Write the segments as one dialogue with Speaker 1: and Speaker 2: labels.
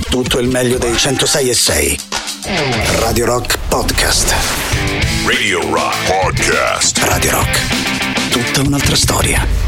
Speaker 1: tutto il meglio dei 106.6. Radio Rock Podcast.
Speaker 2: Radio Rock Podcast.
Speaker 1: Radio Rock, tutta un'altra storia.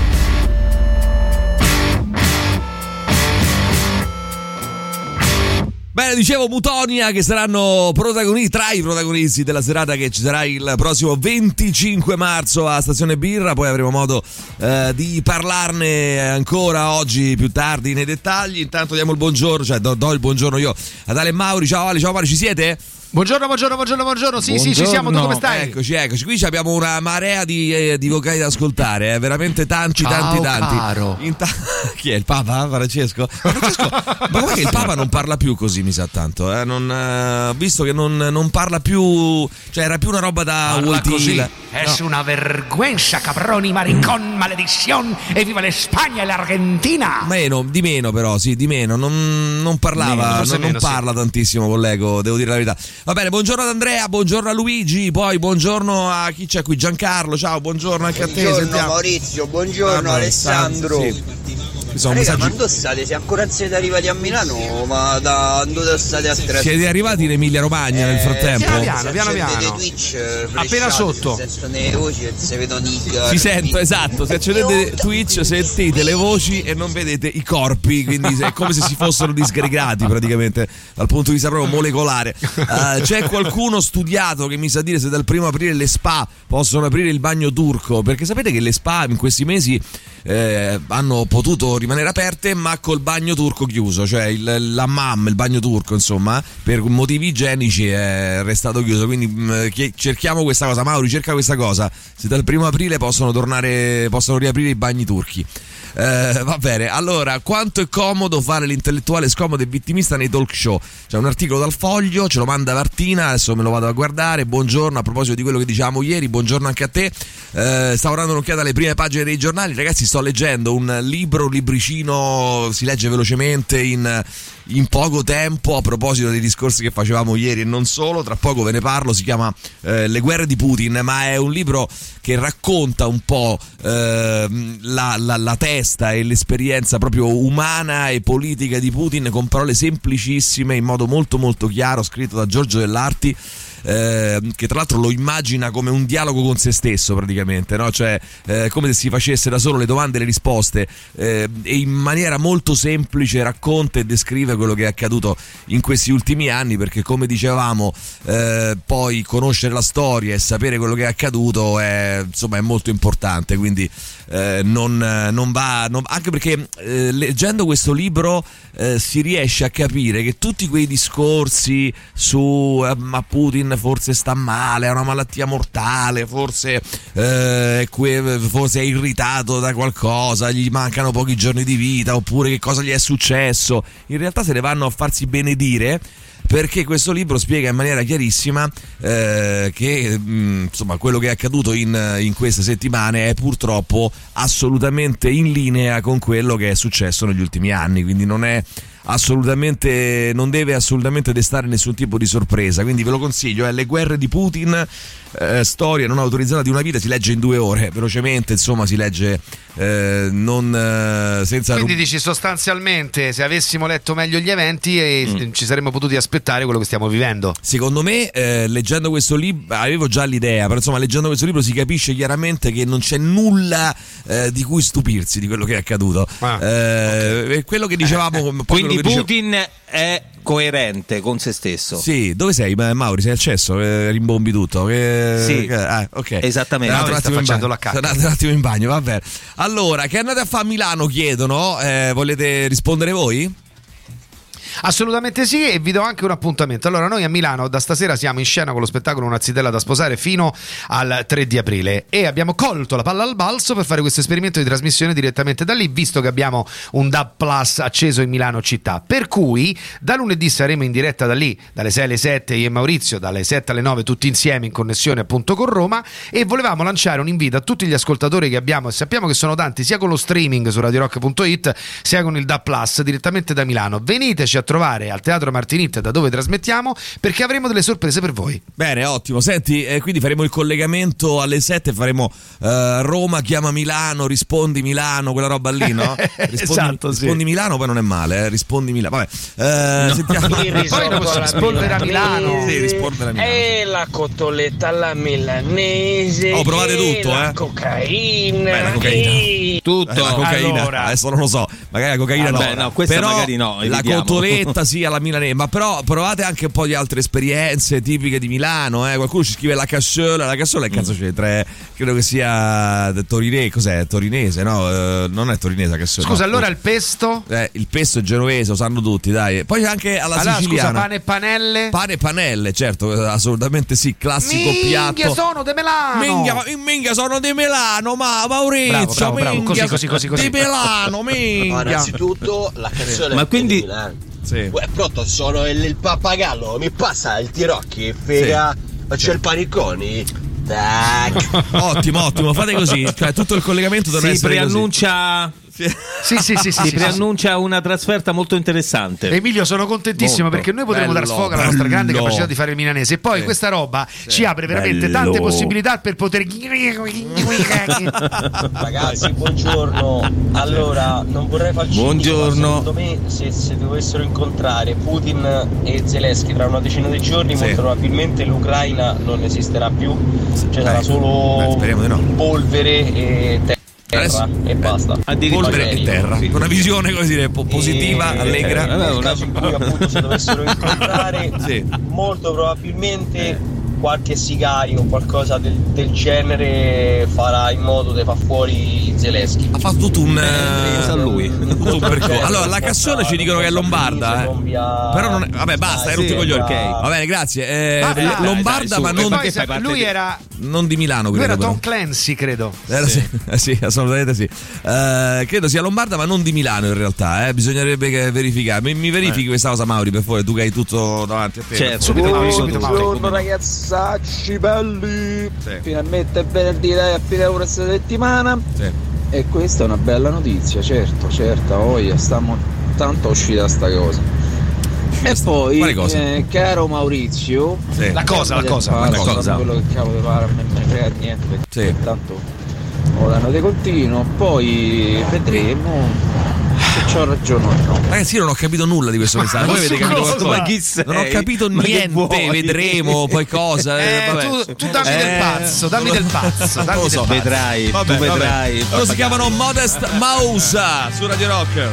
Speaker 3: Bene, dicevo Mutonia che saranno tra i protagonisti della serata che ci sarà il prossimo 25 marzo a Stazione Birra. Poi avremo modo di parlarne ancora oggi più tardi nei dettagli. Intanto diamo il buongiorno, cioè do il buongiorno io ad Ale e Mauri. Ciao Ale, ciao Mauri, ci siete?
Speaker 4: Buongiorno. Sì, ci siamo. Tu come stai?
Speaker 3: Eccoci. Qui abbiamo una marea di vocali da ascoltare, veramente tanti.
Speaker 4: Caro.
Speaker 3: Chi è il Papa? Francesco? Ma com'è che il Papa non parla più così, mi sa tanto? Visto che non parla più, cioè era più una roba da
Speaker 4: così. Es una vergüenza, cabroni, maricón, maledición, e viva l'Espagna e l'Argentina.
Speaker 3: Di meno però, sì, di meno. Non parlava, non parla tantissimo con l'ego, devo dire la verità. Va bene, buongiorno ad Andrea, buongiorno a Luigi, poi buongiorno a chi c'è qui, Giancarlo, ciao, buongiorno anche a te.
Speaker 5: Buongiorno Maurizio, buongiorno Alessandro.
Speaker 3: Raga,
Speaker 5: ma dove state? Se ancora non siete arrivati a Milano, ma da dove state a tre?
Speaker 3: Siete arrivati in Emilia Romagna nel frattempo?
Speaker 5: Piano. Twitch,
Speaker 4: appena sotto.
Speaker 5: Si sentono le voci e si vedono i corpi.
Speaker 3: Si sento, esatto, se accendete Twitch sentite le voci e non vedete i corpi, quindi è come se si fossero disgregati praticamente dal punto di vista proprio molecolare. C'è qualcuno studiato che mi sa dire se dal 1 aprile le spa possono aprire il bagno turco? Perché sapete che le spa in questi mesi hanno potuto rimanere aperte ma col bagno turco chiuso, cioè l'hammam, il bagno turco, insomma, per motivi igienici è restato chiuso, quindi cerchiamo questa cosa. Mauri, cerca questa cosa, se dal 1 aprile possono riaprire i bagni turchi. Va bene, allora, quanto è comodo fare l'intellettuale scomodo e vittimista nei talk show? C'è un articolo dal Foglio, ce lo manda Martina, adesso me lo vado a guardare. Buongiorno, a proposito di quello che dicevamo ieri, buongiorno anche a te. Stavo dando un'occhiata alle prime pagine dei giornali, ragazzi, sto leggendo un libricino, si legge velocemente in poco tempo, a proposito dei discorsi che facevamo ieri e non solo. Tra poco ve ne parlo, si chiama Le guerre di Putin, ma è un libro che racconta un po' la testa e l'esperienza proprio umana e politica di Putin con parole semplicissime, in modo molto molto chiaro, scritto da Giorgio Dell'Arti, che tra l'altro lo immagina come un dialogo con se stesso praticamente, no? Cioè come se si facesse da solo le domande e le risposte, e in maniera molto semplice racconta e descrive quello che è accaduto in questi ultimi anni, perché come dicevamo poi conoscere la storia e sapere quello che è accaduto è molto importante, quindi anche perché leggendo questo libro si riesce a capire che tutti quei discorsi su ma Putin forse sta male, ha una malattia mortale, forse è irritato da qualcosa, gli mancano pochi giorni di vita, oppure che cosa gli è successo, in realtà se ne vanno a farsi benedire, perché questo libro spiega in maniera chiarissima che quello che è accaduto in queste settimane è purtroppo assolutamente in linea con quello che è successo negli ultimi anni, quindi non deve assolutamente destare nessun tipo di sorpresa, quindi ve lo consiglio. Le guerre di Putin, storia non autorizzata di una vita, si legge in 2 ore, velocemente, insomma, si legge senza.
Speaker 4: Quindi dici sostanzialmente, se avessimo letto meglio gli eventi ci saremmo potuti aspettare quello che stiamo vivendo.
Speaker 3: Secondo me, leggendo questo libro, avevo già l'idea, però insomma leggendo questo libro si capisce chiaramente che non c'è nulla di cui stupirsi di quello che è accaduto. Quello che dicevamo.
Speaker 6: Quindi Putin è coerente con se stesso.
Speaker 3: Sì, dove sei Mauri? Sei al cesso? Rimbombi tutto?
Speaker 6: Sì,
Speaker 3: ok.
Speaker 6: Esattamente.
Speaker 4: Sta facendo la cacca.
Speaker 3: Andate un attimo in bagno, va bene. Allora, che andate a fare a Milano, chiedono, volete rispondere voi?
Speaker 4: Assolutamente sì, e vi do anche un appuntamento. Allora, noi a Milano da stasera siamo in scena con lo spettacolo Una zitella da sposare fino al 3 di aprile e abbiamo colto la palla al balzo per fare questo esperimento di trasmissione direttamente da lì, visto che abbiamo un DAB Plus acceso in Milano città, per cui da lunedì saremo in diretta da lì dalle 6 alle 7 io e Maurizio, dalle 7 alle 9 tutti insieme in connessione appunto con Roma, e volevamo lanciare un invito a tutti gli ascoltatori che abbiamo, e sappiamo che sono tanti, sia con lo streaming su radiorock.it sia con il DAB Plus direttamente da Milano. Veniteci a trovare al Teatro Martinit, da dove trasmettiamo, perché avremo delle sorprese per voi.
Speaker 3: Bene, ottimo. Senti, quindi faremo il collegamento alle 7, faremo Roma chiama Milano, rispondi Milano, quella roba lì, no?
Speaker 4: Esatto, sì.
Speaker 3: Rispondi Milano, poi non è male, rispondi Milano. Vabbè, sentiamo.
Speaker 4: Poi non posso rispondere a Milano.
Speaker 3: Sì, rispondere a Milano.
Speaker 7: E la cotoletta alla milanese.
Speaker 3: Oh, provate tutto,
Speaker 7: la cocaina.
Speaker 3: Beh, la cocaina.
Speaker 6: Tutto.
Speaker 3: La cocaina,
Speaker 4: Allora.
Speaker 3: adesso non lo so, magari la cocaina
Speaker 6: Beh,
Speaker 3: no.
Speaker 6: no, questa
Speaker 3: però
Speaker 6: magari no,
Speaker 3: la
Speaker 6: evitiamo.
Speaker 3: cotoletta sì alla milanese, ma però provate anche un po' di altre esperienze tipiche di Milano, Qualcuno ci scrive la cassola che cazzo c'entra? Credo che sia torinese, no? Non è torinese la cassola.
Speaker 4: Scusa,
Speaker 3: no.
Speaker 4: allora il pesto?
Speaker 3: Il pesto è genovese, lo sanno tutti, dai. Poi anche alla siciliana.
Speaker 4: Scusa, pane e panelle?
Speaker 3: Pane e panelle, certo, assolutamente sì, classico
Speaker 4: Minchia,
Speaker 3: piatto.
Speaker 4: sono di Milano.
Speaker 3: Minchia sono di Milano, ma Maurizio,
Speaker 4: Bravo,
Speaker 3: minchia,
Speaker 4: così.
Speaker 3: Di Milano, minchia.
Speaker 5: Innanzitutto la canzone
Speaker 6: Ma quindi-
Speaker 5: di Milano.
Speaker 3: Sì.
Speaker 5: Pronto, sono il pappagallo, mi passa il tirocchi, figa, faccio il paniconi. Tac.
Speaker 3: Ottimo, fate così, cioè tutto il collegamento deve
Speaker 6: Si
Speaker 3: essere
Speaker 6: preannuncia
Speaker 4: Sì.
Speaker 6: preannuncia una trasferta molto interessante.
Speaker 4: Emilio, sono contentissimo
Speaker 3: Molto.
Speaker 4: perché noi potremo
Speaker 3: Bello,
Speaker 4: dar sfogo alla nostra grande
Speaker 3: bello.
Speaker 4: capacità di fare il milanese, e poi
Speaker 3: Sì.
Speaker 4: questa roba ci apre veramente
Speaker 3: Bello.
Speaker 4: tante possibilità per poter
Speaker 5: Ragazzi, buongiorno. Allora, non vorrei farci
Speaker 6: Buongiorno.
Speaker 5: ma secondo me se dovessero incontrare Putin e Zelensky tra una decina di giorni,
Speaker 3: Sì.
Speaker 5: molto probabilmente l'Ucraina non esisterà più. Cioè sarà solo
Speaker 3: speriamo di no.
Speaker 5: polvere e terra
Speaker 3: Adesso-
Speaker 5: e basta.
Speaker 6: Addirittura.
Speaker 3: polvere e terra.
Speaker 6: Sì.
Speaker 3: Una visione, come dire, positiva, allegra.
Speaker 5: Nel caso in cui appunto si dovessero incontrare,
Speaker 3: Sì.
Speaker 5: molto probabilmente qualche sicario o qualcosa del genere farà in modo di far fuori Zelensky.
Speaker 3: Ha fatto tutto un
Speaker 6: Sa lui.
Speaker 3: tutto un percorso. Allora, la Cassola ci dicono che è lombarda, Però non è... Vabbè, basta, hai rotto i coglioni.
Speaker 5: Ok.
Speaker 3: Va bene, grazie.
Speaker 4: Vabbè,
Speaker 3: Lombarda,
Speaker 6: dai,
Speaker 3: ma
Speaker 6: su,
Speaker 3: non,
Speaker 6: perché fai parte
Speaker 4: lui
Speaker 6: di-
Speaker 4: era
Speaker 3: non di Milano, credo.
Speaker 4: Tom
Speaker 3: però.
Speaker 4: Clancy, credo.
Speaker 3: Sì, assolutamente sì. Credo sia lombarda, ma non di Milano in realtà. Bisognerebbe verificare. Mi verifichi questa cosa, Mauri, per favore, tu che hai tutto davanti a te.
Speaker 6: Certo.
Speaker 4: Subito Mauri.
Speaker 5: Buongiorno ragazzacci belli,
Speaker 3: Sì.
Speaker 5: finalmente è venerdì, dai, a fine questa settimana
Speaker 3: Sì.
Speaker 5: e questa è una bella notizia, certo, voglia, stiamo tanto uscita sta cosa. E poi,
Speaker 3: Quale cosa?
Speaker 5: caro Maurizio,
Speaker 3: Sì.
Speaker 4: La cosa.
Speaker 3: La cosa.
Speaker 5: quello che cavolo di fare, a me non me ne frega niente, perché
Speaker 3: Sì.
Speaker 5: tanto ho l'anno di continuo, poi vedremo se c'ho ragione o no.
Speaker 3: Ragazzi, io non ho capito nulla di questo messaggio. Voi avete capito
Speaker 4: cosa?
Speaker 3: qualcosa?
Speaker 6: Ma chi sei?
Speaker 3: Non ho capito
Speaker 6: Ma che
Speaker 3: niente.
Speaker 6: vuoi?
Speaker 3: Vedremo poi cosa. Vabbè.
Speaker 4: Tu dammi del pazzo, dammi del pazzo, dammi
Speaker 3: lo
Speaker 4: del
Speaker 3: so.
Speaker 4: pazzo.
Speaker 6: Vedrai,
Speaker 3: Vabbè,
Speaker 6: tu vedrai.
Speaker 3: vabbè. Loro si chiamano Modest Mouse su Radio Rock.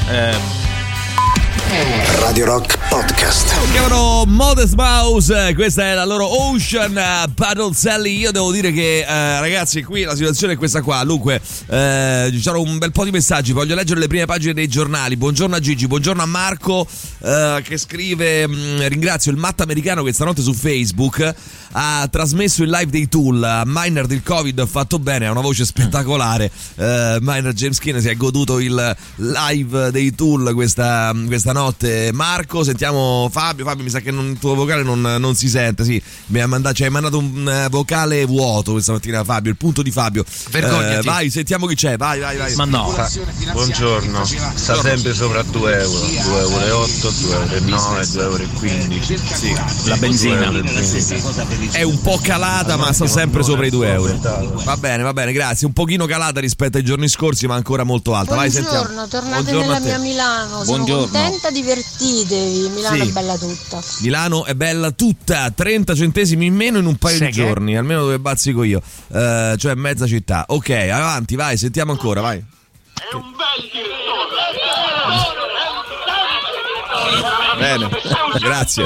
Speaker 1: Radio Rock Podcast.
Speaker 3: Si chiamano Modest Mouse, questa è la loro Ocean Battle Sally. Io devo dire che ragazzi, qui la situazione è questa qua. Dunque ci sono un bel po' di messaggi, voglio leggere le prime pagine dei giornali. Buongiorno a Gigi, buongiorno a Marco che scrive: ringrazio il matto americano che stanotte su Facebook ha trasmesso il live dei Tool. Miner del Covid ha fatto bene, ha una voce spettacolare. Miner James Keenan si è goduto il live dei Tool questa notte. Marco, sentiamo Fabio. Fabio, mi sa che il tuo vocale non si sente. Sì, ci hai mandato un vocale vuoto questa mattina, Fabio. Il punto di Fabio.
Speaker 4: Vergognati.
Speaker 3: Vai, sentiamo chi c'è. Vai.
Speaker 6: Ma no.
Speaker 8: Buongiorno, sta sempre sopra 2 euro, 2,8 euro, 2,9 euro, 2,15 euro. Sì,
Speaker 6: La benzina.
Speaker 3: È un po' calata, ma sta sempre sopra i 2 euro. Va bene, grazie. Un pochino calata rispetto ai giorni scorsi, ma ancora molto alta. Vai, sentiamo.
Speaker 9: Buongiorno, tornate
Speaker 3: Buongiorno a
Speaker 9: nella
Speaker 3: te.
Speaker 9: mia Milano, sono
Speaker 6: Buongiorno.
Speaker 9: contenta, divertitevi, Milano
Speaker 3: Sì.
Speaker 9: è bella tutta.
Speaker 3: Milano è bella tutta, 30 centesimi in meno in un paio
Speaker 4: Sai
Speaker 3: di
Speaker 4: che?
Speaker 3: giorni, almeno dove bazzico io, cioè mezza città. Ok, avanti, vai, sentiamo ancora, vai. Bene, grazie.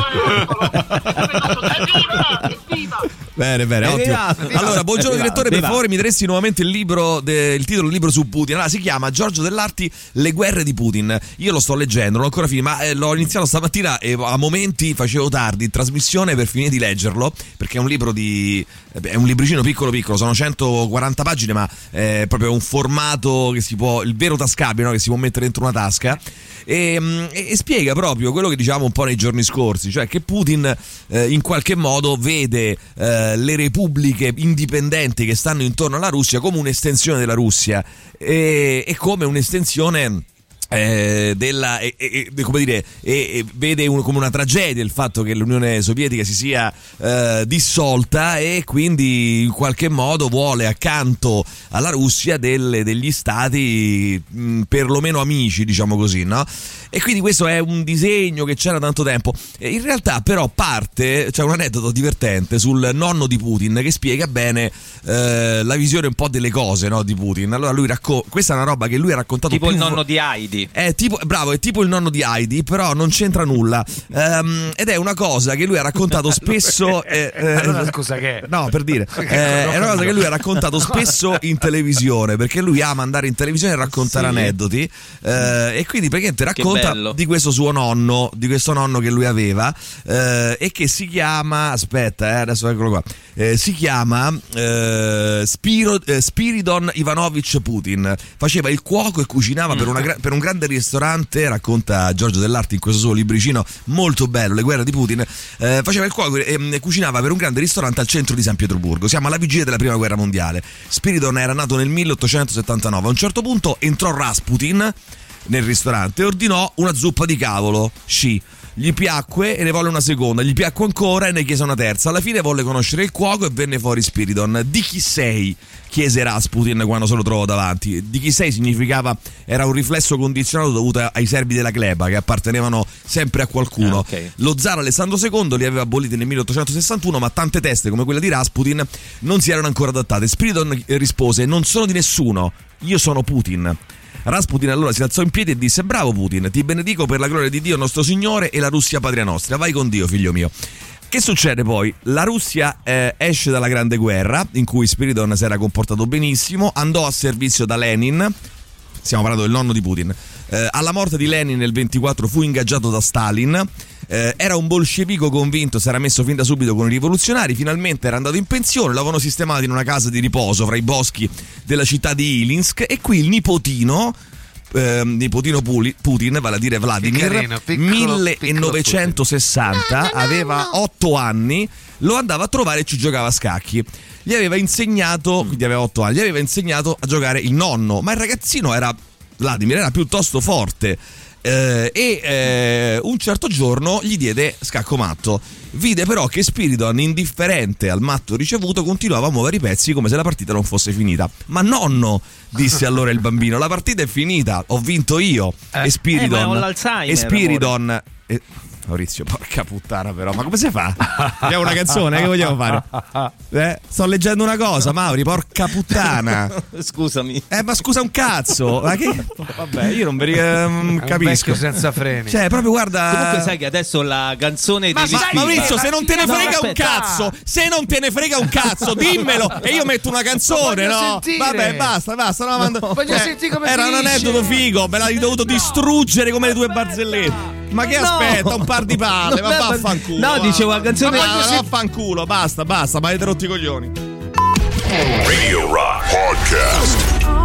Speaker 3: Bene, ottimo. Allora, buongiorno direttore, per favore mi daresti nuovamente il titolo del libro su Putin. Allora, si chiama Giorgio Dell'Arti, Le guerre di Putin. Io lo sto leggendo, non ho ancora finito, ma l'ho iniziato stamattina e a momenti facevo tardi in trasmissione per finire di leggerlo, perché è un libro è un libricino piccolo, sono 140 pagine, ma è proprio un formato che il vero tascabile, no? Che si può mettere dentro una tasca. E spiega proprio quello che dicevamo un po' nei giorni scorsi, cioè che Putin in qualche modo vede le repubbliche indipendenti che stanno intorno alla Russia come un'estensione della Russia e come un'estensione come dire, vede come una tragedia il fatto che l'Unione Sovietica si sia dissolta, e quindi in qualche modo vuole accanto alla Russia degli stati perlomeno amici, diciamo così, no? E quindi questo è un disegno che c'era tanto tempo. In realtà però c'è un aneddoto divertente sul nonno di Putin che spiega bene la visione un po' delle cose, no, di Putin. Allora lui questa è una roba che lui ha raccontato
Speaker 6: tipo il nonno di Heidi.
Speaker 3: È tipo il nonno di Heidi, però non c'entra nulla. Ed è una cosa che lui ha raccontato spesso.
Speaker 4: Allora scusa, che
Speaker 3: no, per dire, è una cosa che lui ha raccontato spesso in televisione, perché lui ama andare in televisione e raccontare aneddoti, e quindi praticamente racconta di questo suo nonno, di questo nonno che lui aveva, e che si chiama, adesso eccolo qua, si chiama Spiridon Ivanovich Putin. Faceva il cuoco e cucinava per un grande ristorante, racconta Giorgio Dell'Arte in questo suo libricino molto bello, Le guerre di Putin. Faceva il cuoco e cucinava per un grande ristorante al centro di San Pietroburgo. Siamo alla vigilia della prima guerra mondiale. Spiridon era nato nel 1879. A un certo punto entrò Rasputin nel ristorante e ordinò una zuppa di cavolo, gli piacque e ne volle una seconda, gli piacque ancora e ne chiese una terza. Alla fine volle conoscere il cuoco e venne fuori Spiridon. Di chi sei? Chiese Rasputin quando se lo trovò davanti. Di chi sei significava, era un riflesso condizionato dovuto ai servi della gleba che appartenevano sempre a qualcuno.
Speaker 6: Okay.
Speaker 3: Lo zar Alessandro II li aveva aboliti nel 1861, ma tante teste come quella di Rasputin non si erano ancora adattate. Spiridon rispose: non sono di nessuno, io sono Putin. Rasputin allora si alzò in piedi e disse: bravo Putin, ti benedico per la gloria di Dio nostro Signore e la Russia patria nostra, vai con Dio figlio mio. Che succede poi? La Russia esce dalla Grande Guerra, in cui Spiridon si era comportato benissimo, andò a servizio da Lenin, stiamo parlando del nonno di Putin. Alla morte di Lenin nel 24 fu ingaggiato da Stalin. Era un bolscevico convinto, si era messo fin da subito con i rivoluzionari, finalmente era andato in pensione, l'avevano sistemato in una casa di riposo fra i boschi della città di Ilinsk, e qui il nipotino Putin, vale a dire Vladimir,
Speaker 4: carino, piccolo,
Speaker 3: 1960, aveva 8 anni, lo andava a trovare e ci giocava a scacchi. Gli aveva insegnato, quindi aveva 8 anni, gli aveva insegnato a giocare il nonno, ma il ragazzino Vladimir era piuttosto forte. Un certo giorno gli diede scacco matto. Vide però che Spiridon, indifferente al matto ricevuto, continuava a muovere i pezzi come se la partita non fosse finita. Ma nonno, disse allora il bambino, la partita è finita, ho vinto io. E Spiridon,
Speaker 6: ma ho l'Alzheimer,
Speaker 3: Maurizio, porca puttana però, ma come si fa? Abbiamo una canzone, che vogliamo fare? Sto leggendo una cosa, Mauri, porca puttana.
Speaker 6: Scusami.
Speaker 3: Ma scusa un cazzo. Ma che? Vabbè, io non capisco.
Speaker 4: Senza freni.
Speaker 3: Cioè, proprio guarda.
Speaker 6: Comunque sai che adesso la canzone di
Speaker 3: Maurizio, se non te ne frega un cazzo, se non te ne frega un cazzo, dimmelo e io metto una canzone, no?
Speaker 4: Sentire.
Speaker 3: Vabbè, basta.
Speaker 4: Voglio sentire come
Speaker 3: era un aneddoto figo, me l'hai dovuto distruggere come le tue barzellette. Ma che aspetta, un par di palle, ma vaffanculo.
Speaker 6: No, dicevo la canzone.
Speaker 3: Vaffanculo, basta, ma avete rotto i coglioni.
Speaker 2: Radio Rock Podcast.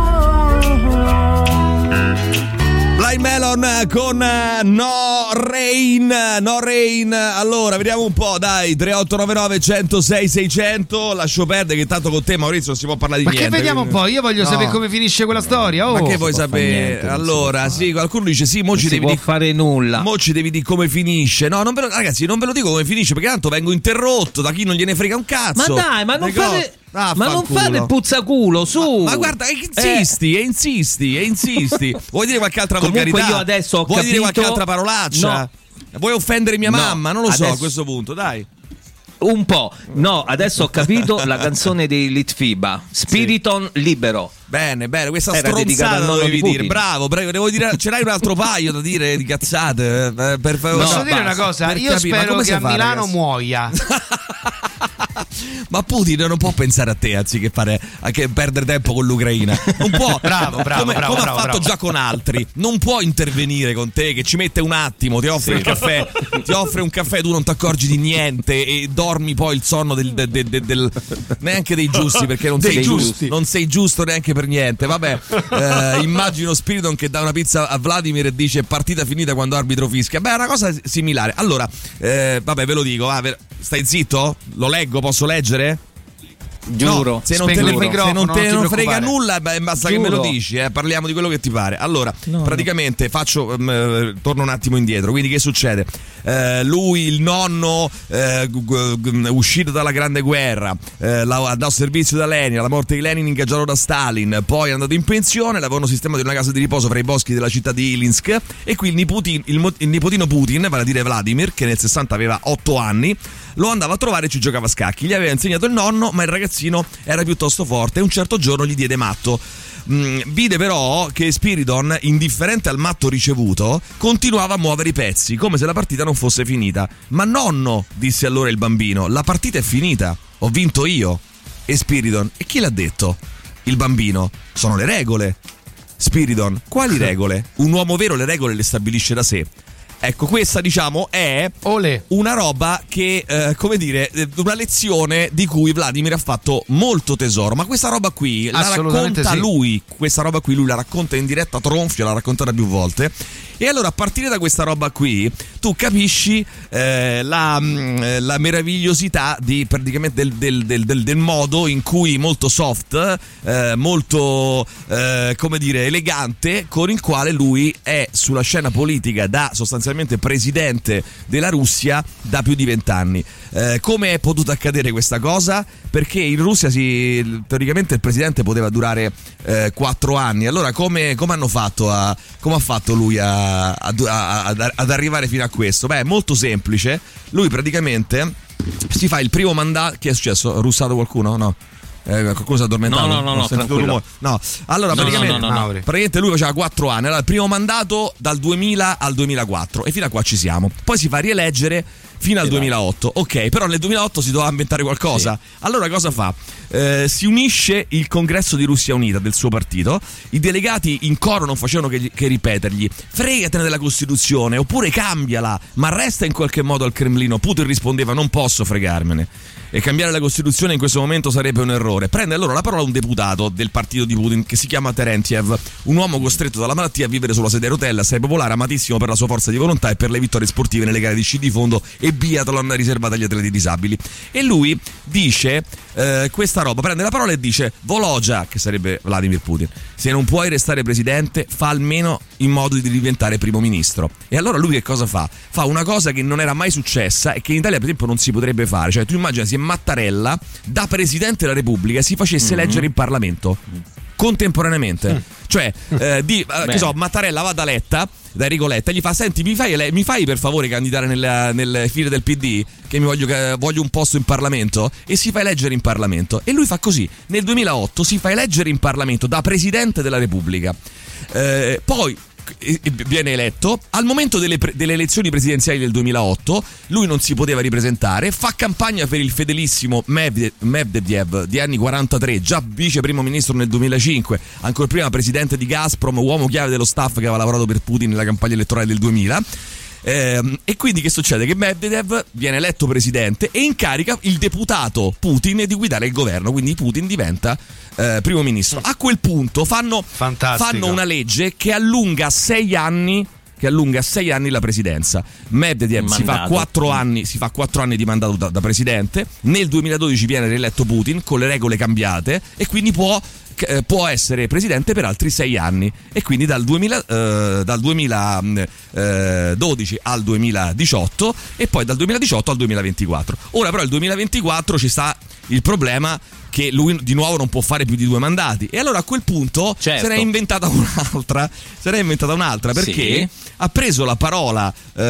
Speaker 3: Blind Melon con No Rain. Allora, vediamo un po', dai, 3899 106 600. Lascio perdere che tanto con te, Maurizio, non si può parlare di niente.
Speaker 4: Ma che vediamo un po', io voglio sapere come finisce quella storia.
Speaker 3: Ma che vuoi sapere? Allora, sì, qualcuno dice sì, mo ci devi dire
Speaker 6: fare nulla.
Speaker 3: Mo ci devi dire come finisce. No, ragazzi, non ve lo dico come finisce, perché tanto vengo interrotto da chi non gliene frega un cazzo.
Speaker 6: Ma dai, ma non fare il puzzaculo, su.
Speaker 3: Ma guarda, insisti. Vuoi dire qualche altra volgarità?
Speaker 6: Io adesso ho capito.
Speaker 3: Dire qualche altra parolaccia?
Speaker 6: No.
Speaker 3: Vuoi offendere mia mamma? Non lo so
Speaker 6: adesso...
Speaker 3: a questo punto, dai.
Speaker 6: Un po'. No, adesso ho capito la canzone di Litfiba, Spiriton Libero.
Speaker 3: Bene, questa stronzata lo devi dire. Bravo, devo dire, ce l'hai un altro paio da dire di cazzate? Per favore.
Speaker 4: Posso dire una cosa? Io spero che a Milano muoia.
Speaker 3: Ma Putin non può pensare a te anziché perdere tempo con l'Ucraina. Non può.
Speaker 4: Bravo,
Speaker 3: come ha fatto già con altri. Non può intervenire con te, che ci mette un attimo, ti offre il caffè, tu non ti accorgi di niente e dormi poi il sonno del neanche dei giusti, perché non sei giusto neanche per niente. Vabbè, immagino Spiridon che dà una pizza a Vladimir e dice partita finita quando arbitro fischia. Beh, è una cosa similare. Allora, vabbè, ve lo dico, stai zitto? Lo leggo, posso leggere?
Speaker 6: Giuro.
Speaker 3: No, se non te ne frega nulla, basta che me lo dici, parliamo di quello che ti pare. Allora, praticamente torno un attimo indietro. Quindi che succede? Lui, il nonno, uscito dalla Grande Guerra, andato a servizio da Lenin, alla morte di Lenin ingaggiato da Stalin, poi è andato in pensione, l'avevano sistemato in una casa di riposo fra i boschi della città di Ilinsk, e qui il nipotino Putin, vale a dire Vladimir, che nel 60 aveva 8 anni, lo andava a trovare e ci giocava a scacchi. Gli aveva insegnato il nonno, ma il ragazzino era piuttosto forte e un certo giorno gli diede matto. Vide però che Spiridon, indifferente al matto ricevuto, continuava a muovere i pezzi come se la partita non fosse finita. Ma nonno, disse allora il bambino, la partita è finita, ho vinto io. E Spiridon, e chi l'ha detto? Il bambino, sono le regole. Spiridon, quali regole? Un uomo vero le regole le stabilisce da sé. Ecco, questa diciamo è una roba che, come dire, una lezione di cui Vladimir ha fatto molto tesoro. Ma questa roba qui la racconta lui, questa roba qui lui la racconta in diretta tronfia, l'ha raccontata più volte. E allora a partire da questa roba qui tu capisci la meravigliosità di praticamente del modo in cui molto soft, molto come dire elegante, con il quale lui è sulla scena politica da sostanzialmente presidente della Russia da più di 20 anni. Come è potuto accadere questa cosa? Perché in Russia teoricamente il presidente poteva durare 4 anni. Allora come hanno fatto come ha fatto lui ad arrivare fino a questo? Beh, è molto semplice. Lui praticamente si fa il primo mandato. Che è successo? Ha russato qualcuno? No. Qualcuno si è addormentato? No. Allora praticamente lui faceva 4 anni. Allora il primo mandato dal 2000 al 2004 e fino a qua ci siamo. Poi si fa rieleggere fino al 2008. Ok, però nel 2008 si doveva inventare qualcosa. Sì. Allora cosa fa? Si unisce il congresso di Russia Unita del suo partito. I delegati in coro non facevano che ripetergli: fregatene della Costituzione, oppure cambiala, ma resta in qualche modo al Cremlino. Putin rispondeva: non posso fregarmene, e cambiare la Costituzione in questo momento sarebbe un errore. Prende allora la parola un deputato del partito di Putin che si chiama Terentiev, un uomo costretto dalla malattia a vivere sulla sedia a rotella, assai popolare, amatissimo per la sua forza di volontà e per le vittorie sportive nelle gare di sci di fondo e biathlon riservate agli atleti disabili. E lui dice questa roba, prende la parola e dice: Volodya, che sarebbe Vladimir Putin, se non puoi restare presidente, fa almeno in modo di diventare primo ministro. E allora lui che cosa fa? Fa una cosa che non era mai successa e che in Italia per esempio non si potrebbe fare. Cioè tu immagina se Mattarella da presidente della Repubblica si facesse eleggere in Parlamento contemporaneamente. Cioè che so, Mattarella va da Enrico Letta, gli fa: senti, mi fai per favore candidare nelle file del PD, che voglio un posto in Parlamento, e si fa eleggere in Parlamento. E lui fa così, nel 2008 si fa eleggere in Parlamento da presidente della Repubblica, poi viene eletto. Al momento delle elezioni presidenziali del 2008 lui non si poteva ripresentare, fa campagna per il fedelissimo Medvedev di anni 43, già vice primo ministro nel 2005, ancora prima presidente di Gazprom, uomo chiave dello staff che aveva lavorato per Putin nella campagna elettorale del 2000. E quindi che succede? Che Medvedev viene eletto presidente e incarica il deputato Putin di guidare il governo, quindi Putin diventa primo ministro. A quel punto fanno una legge che allunga 6 anni la presidenza. Medvedev si fa 4 anni di mandato da presidente. Nel 2012 viene rieletto Putin con le regole cambiate e quindi può essere presidente per altri 6 anni, e quindi dal 2012 al 2018 e poi dal 2018 al 2024. Ora però il 2024 ci sta il problema che lui di nuovo non può fare più di 2 mandati, e allora a quel punto se ne è inventata un'altra perché ha preso la parola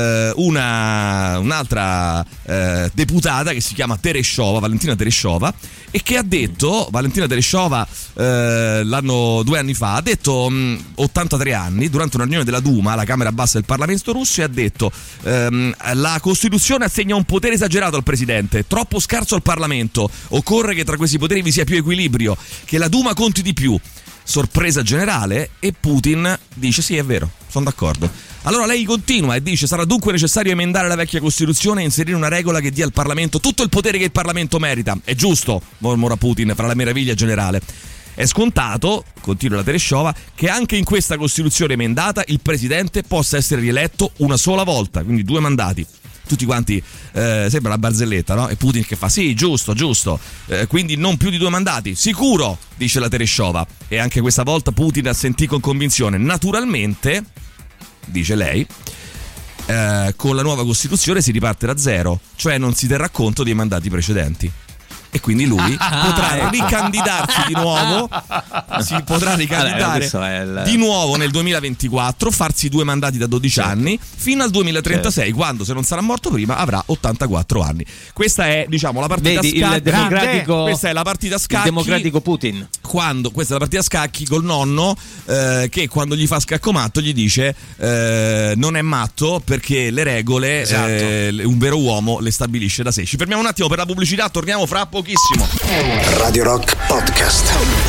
Speaker 3: un'altra deputata che si chiama Valentina Tereshova, e che ha detto, Valentina Tereshova 2 anni fa ha detto, 83 anni, durante una riunione della Duma, la Camera Bassa del Parlamento russo, e ha detto: la Costituzione assegna un potere esagerato al Presidente, troppo scarso al Parlamento, occorre che tra questi poteri vi sia più equilibrio, che la Duma conti di più. Sorpresa generale, e Putin dice: sì, è vero, sono d'accordo. Allora lei continua e dice: sarà dunque necessario emendare la vecchia Costituzione e inserire una regola che dia al Parlamento tutto il potere che il Parlamento merita. È giusto, mormora Putin fra la meraviglia generale. È scontato, continua la Tereshova, che anche in questa Costituzione emendata il Presidente possa essere rieletto una sola volta, quindi 2 mandati. tutti quanti sembra una barzelletta, no? E Putin che fa sì, giusto, quindi non più di 2 mandati, sicuro, dice la Tereshova. E anche questa volta Putin assentì con convinzione. Naturalmente, dice lei, con la nuova Costituzione si riparte da zero, cioè non si terrà conto dei mandati precedenti. E quindi lui potrà ricandidarsi di nuovo. Si potrà ricandidare di nuovo nel 2024, farsi 2 mandati da 12 anni fino al 2036, quando, se non sarà morto prima, avrà 84 anni. Questa è, diciamo, la partita
Speaker 6: scacchi.
Speaker 3: Il democratico, questa è la partita scacchi.
Speaker 6: Il democratico Putin.
Speaker 3: Questa è la partita scacchi col nonno che quando gli fa scaccomatto gli dice non è matto perché le regole, un vero uomo le stabilisce da sé. Ci fermiamo un attimo per la pubblicità, torniamo fra pochissimo.
Speaker 1: Radio Rock Podcast.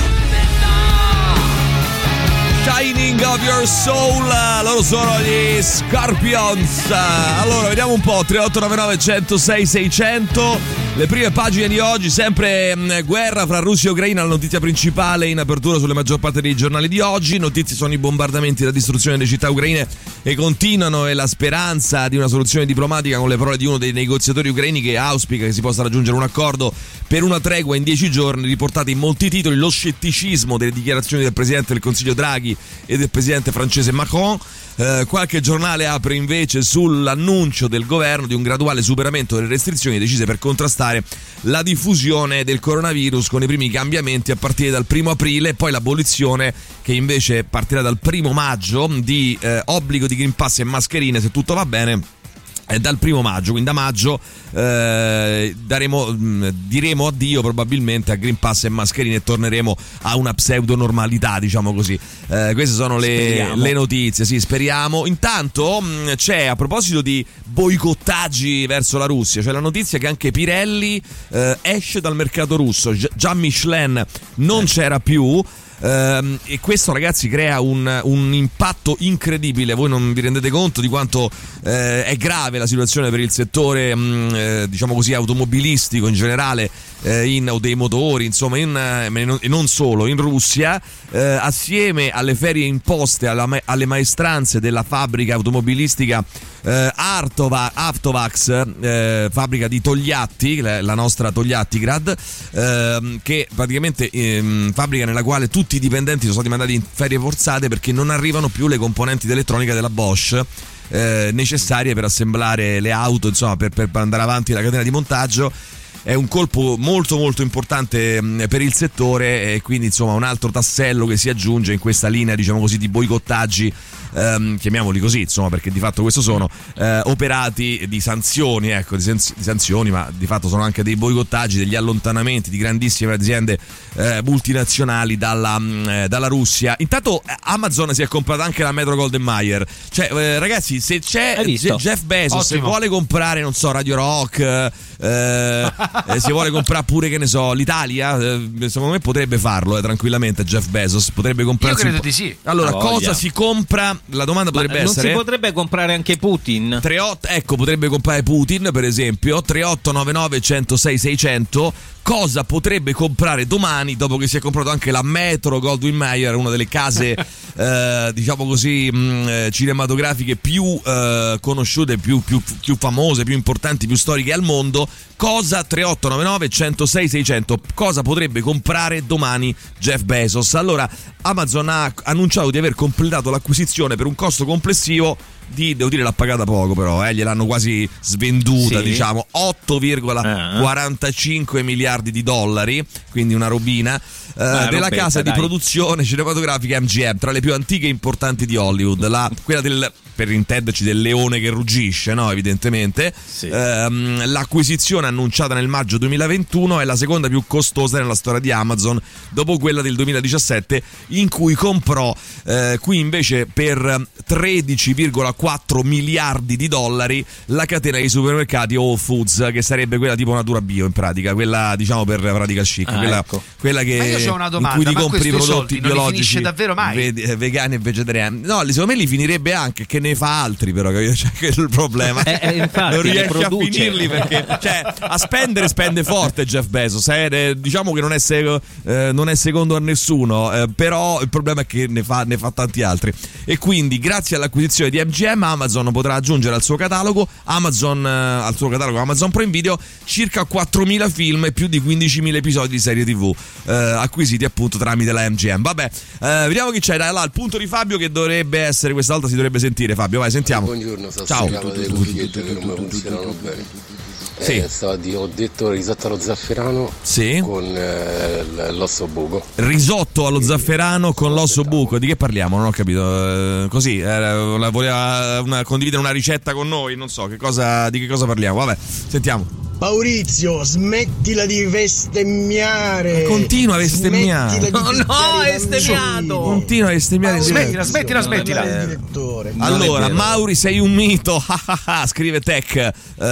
Speaker 3: Shining of Your Soul, loro sono gli Scorpions. Allora vediamo un po', 3899 106 600. Le prime pagine di oggi, sempre guerra fra Russia e Ucraina, la notizia principale in apertura sulle maggior parte dei giornali di oggi. Notizie sono i bombardamenti e la distruzione delle città ucraine e continuano, e la speranza di una soluzione diplomatica, con le parole di uno dei negoziatori ucraini che auspica che si possa raggiungere un accordo per una tregua in 10 giorni, riportate in molti titoli. Lo scetticismo delle dichiarazioni del Presidente del Consiglio Draghi e del Presidente francese Macron. Qualche giornale apre invece sull'annuncio del governo di un graduale superamento delle restrizioni decise per contrastare la diffusione del coronavirus, con i primi cambiamenti a partire dal 1 aprile, e poi l'abolizione, che invece partirà dal 1 maggio, di obbligo di Green Pass e mascherine, se tutto va bene, dal 1 maggio. Quindi da maggio diremo addio probabilmente a Green Pass e mascherine e torneremo a una pseudo normalità, diciamo così. Queste sono le notizie, sì, speriamo. Intanto c'è, a proposito di boicottaggi verso la Russia, c'è la notizia che anche Pirelli esce dal mercato russo. Già Michelin non c'era più. E questo, ragazzi, crea un impatto incredibile. Voi non vi rendete conto di quanto è grave la situazione per il settore diciamo così automobilistico in generale, o dei motori, insomma, e non solo in Russia. Assieme alle ferie imposte alle maestranze della fabbrica automobilistica Avtovax, fabbrica di Togliatti, la nostra Togliattigrad, che praticamente fabbrica nella quale tutti i dipendenti sono stati mandati in ferie forzate perché non arrivano più le componenti d'elettronica della Bosch necessarie per assemblare le auto, insomma, per andare avanti la catena di montaggio. È un colpo molto molto importante per il settore, e quindi, insomma, un altro tassello che si aggiunge in questa linea, diciamo così, di boicottaggi, chiamiamoli così, insomma, perché di fatto questo sono operati di sanzioni, ecco, di sanzioni, ma di fatto sono anche dei boicottaggi, degli allontanamenti di grandissime aziende multinazionali dalla Russia. Intanto Amazon si è comprata anche la Metro-Goldwyn-Mayer. Cioè, ragazzi, se c'è Jeff Bezos, se vuole comprare, non so, Radio Rock, se vuole comprare pure, che ne so, l'Italia, secondo me potrebbe farlo tranquillamente. Jeff Bezos potrebbe comprarsi.
Speaker 4: Io credo di sì.
Speaker 3: Allora, cosa si compra? La domanda potrebbe essere:
Speaker 6: non si potrebbe comprare anche Putin?
Speaker 3: Ecco, potrebbe comprare Putin, per esempio. 3899 106 600. Cosa potrebbe comprare domani, dopo che si è comprato anche la Metro-Goldwyn-Mayer, una delle case diciamo così cinematografiche più conosciute, più famose, più importanti, più storiche al mondo? Cosa? 3899 106 600. Cosa potrebbe comprare domani Jeff Bezos? Allora, Amazon ha annunciato di aver completato l'acquisizione per un costo complessivo di, devo dire, l'ha pagata poco, però gliel'hanno quasi svenduta, diciamo 8,45 miliardi di dollari, quindi una robina, della casa di produzione cinematografica MGM, tra le più antiche e importanti di Hollywood, quella per intenderci, del leone che ruggisce, no? Evidentemente. L'acquisizione annunciata nel maggio 2021 è la seconda più costosa nella storia di Amazon, dopo quella del 2017, in cui comprò qui invece per 13,4 miliardi di dollari la catena di supermercati Whole Foods, che sarebbe quella tipo Natura Bio, in pratica, quella, diciamo, per pratica chic, quella che,
Speaker 4: ma io c'ho una domanda,
Speaker 3: in cui ti
Speaker 4: ma
Speaker 3: compri prodotti
Speaker 4: biologici, non li finisce
Speaker 3: biologici,
Speaker 4: davvero mai?
Speaker 3: vegani e vegetariani. No, secondo me li finirebbe anche, che ne fa altri, però, capito? Cioè, che è il problema.
Speaker 6: Infatti,
Speaker 3: non riesce a
Speaker 6: produce.
Speaker 3: finirli perché, cioè, a spendere spende forte Jeff Bezos. Diciamo che non è secondo a nessuno, però il problema è che ne fa tanti altri. E quindi, grazie all'acquisizione di MGM, Amazon potrà aggiungere al suo catalogo Amazon Prime Video circa 4.000 film e più di 15.000 episodi di serie TV acquisiti appunto tramite la MGM. Vabbè, vediamo chi c'è. Dai, là, il punto di Fabio che dovrebbe essere, questa volta si dovrebbe sentire. Fabio, vai, sentiamo.
Speaker 10: Buongiorno,
Speaker 3: ciao.
Speaker 10: Delle cuffiette che non mi funzionano bene.
Speaker 3: Sì.
Speaker 10: Ho detto risotto allo zafferano con l'osso buco.
Speaker 3: Risotto allo zafferano con l'osso buco. Di che parliamo? Non ho capito. Così voleva condividere una ricetta con noi. Non so di che cosa parliamo. Vabbè, sentiamo.
Speaker 11: Maurizio, smettila di bestemmiare.
Speaker 3: Continua a bestemmiare.
Speaker 6: No, è bestemmiato.
Speaker 3: Continua a bestemmiare.
Speaker 4: Smettila.
Speaker 3: Allora, Mauri, sei un mito. Scrive Tech.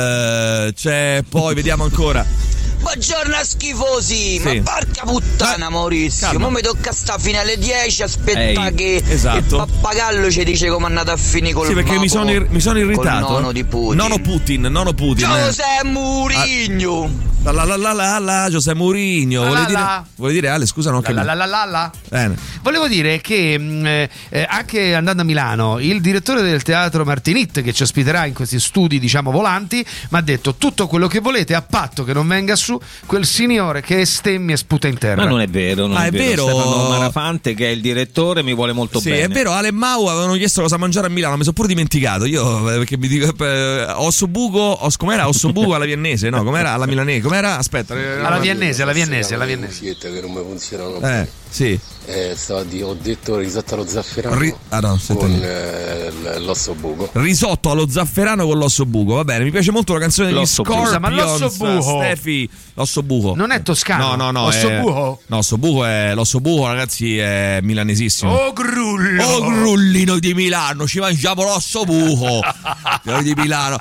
Speaker 3: Poi vediamo ancora.
Speaker 7: Buongiorno a schifosi, ma porca puttana Maurizio,
Speaker 3: calma.
Speaker 7: mo mi tocca sta fino alle 10 aspetta che
Speaker 3: esatto.
Speaker 7: il pappagallo ci dice come è andato a finire col
Speaker 3: perché mi sono irritato.
Speaker 7: Col nono di Putin.
Speaker 3: Nono Putin.
Speaker 7: José Mourinho.
Speaker 3: José Mourinho. Vuole dire Ale, scusa, non ho capito.
Speaker 4: Volevo dire che anche andando a Milano, il direttore del teatro Martinit, che ci ospiterà in questi studi, diciamo, volanti, mi ha detto tutto quello che volete a patto che non venga su quel signore che stemmia e sputa in terra.
Speaker 6: Ma non è vero, è vero. Stefano Marafante, che è il direttore, mi vuole molto bene.
Speaker 3: Sì, è vero, Ale e Mau avevano chiesto cosa mangiare a Milano, mi sono pure dimenticato. Io perché mi dico osso buco, com'era? Osso buco alla viennese, no? Com'era? Alla milanese, com'era? Aspetta,
Speaker 4: alla viennese.
Speaker 10: Che non mi funzionano bene.
Speaker 3: Sì.
Speaker 10: Ho detto risotto allo zafferano con l'osso buco.
Speaker 3: Risotto allo zafferano con l'osso buco, va bene. Mi piace molto la canzone degli Scorpions.
Speaker 4: Ma l'osso buco,
Speaker 3: Stefi, l'osso buco
Speaker 4: non è toscano.
Speaker 3: No, l'osso buco, ragazzi, è milanesissimo.
Speaker 4: Oh
Speaker 3: grullino di Milano, ci mangiamo l'osso buco. Noi di Milano,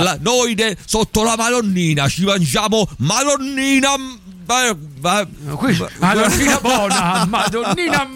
Speaker 3: sotto la Madonnina ci mangiamo Madonnina.
Speaker 4: Madonnina buona, Madonnina.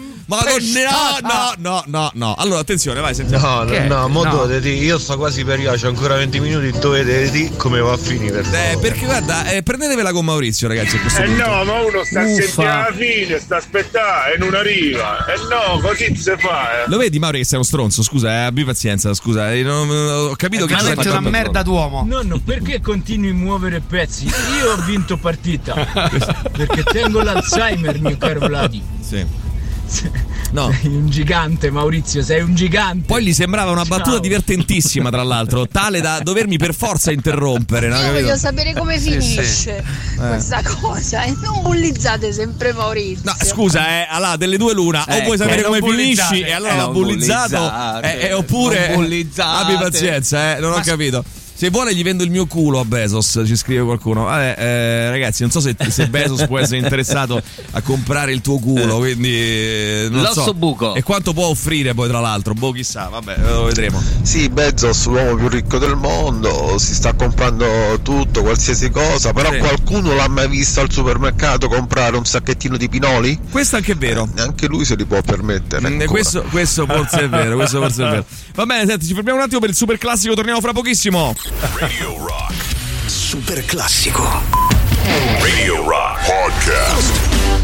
Speaker 3: No. Allora, attenzione, vai, sentiamo.
Speaker 8: Io sto quasi per io, c'ho ancora 20 minuti, dovete come va a finire.
Speaker 3: Perché guarda, prendetevela con Maurizio, ragazzi, a questo punto.
Speaker 12: No, ma uno sta a sentire alla fine, sta a aspettare e non arriva. No, così si fa.
Speaker 3: Lo vedi, Maurizio, sei uno stronzo, scusa, abbi pazienza, scusa. Ho capito che
Speaker 4: è una merda d'uomo.
Speaker 11: Nonno, perché continui a muovere pezzi? Io ho vinto partita. Perché tengo l'Alzheimer, mio caro Vladi.
Speaker 3: Sì. No.
Speaker 11: Sei un gigante, Maurizio, sei un gigante.
Speaker 3: Poi gli sembrava una battuta divertentissima, tra l'altro, tale da dovermi per forza interrompere.
Speaker 9: Io voglio sapere come finisce questa cosa e non bullizzate sempre Maurizio.
Speaker 3: No, scusa, allora delle due l'una, o vuoi sapere come finisci e allora l'ho bullizzato, oppure abbi pazienza, non ho capito. Se vuole gli vendo il mio culo a Bezos, ci scrive qualcuno. Ragazzi, non so se Bezos può essere interessato a comprare il tuo culo, quindi non
Speaker 6: l'osso
Speaker 3: so.
Speaker 6: buco.
Speaker 3: E quanto può offrire poi, tra l'altro? Chissà, vabbè, lo vedremo.
Speaker 8: Sì, Bezos, l'uomo più ricco del mondo, si sta comprando tutto, qualsiasi cosa, però qualcuno l'ha mai visto al supermercato comprare un sacchettino di pinoli?
Speaker 3: Questo anche è vero.
Speaker 8: Neanche lui se li può permettere.
Speaker 3: Questo forse è vero, Va bene, senti, ci fermiamo un attimo per il super classico, torniamo fra pochissimo.
Speaker 2: Radio Rock.
Speaker 1: Super classico.
Speaker 2: Radio Rock Podcast.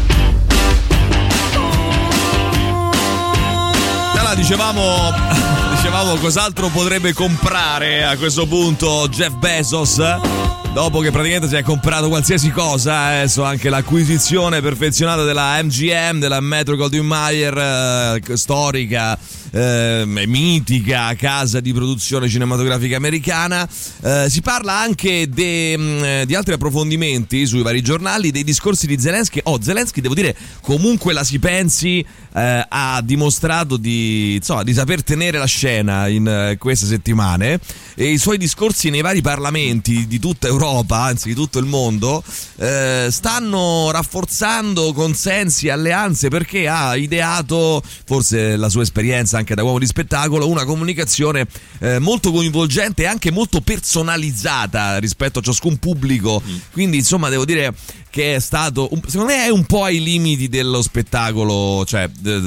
Speaker 3: Allora, dicevamo cos'altro potrebbe comprare a questo punto Jeff Bezos. Dopo che praticamente si è comprato qualsiasi cosa, adesso anche l'acquisizione perfezionata della MGM, della Metro-Goldwyn-Mayer, storica, mitica casa di produzione cinematografica americana. Si parla anche di altri approfondimenti sui vari giornali, dei discorsi di Zelensky. Zelensky, devo dire, comunque la si pensi, ha dimostrato di saper tenere la scena in queste settimane, e i suoi discorsi nei vari parlamenti di tutta Europa Europa, anzi di tutto il mondo, stanno rafforzando consensi e alleanze, perché ha ideato, forse la sua esperienza anche da uomo di spettacolo, una comunicazione molto coinvolgente e anche molto personalizzata rispetto a ciascun pubblico. Quindi insomma devo dire che è stato, secondo me è un po' ai limiti dello spettacolo, cioè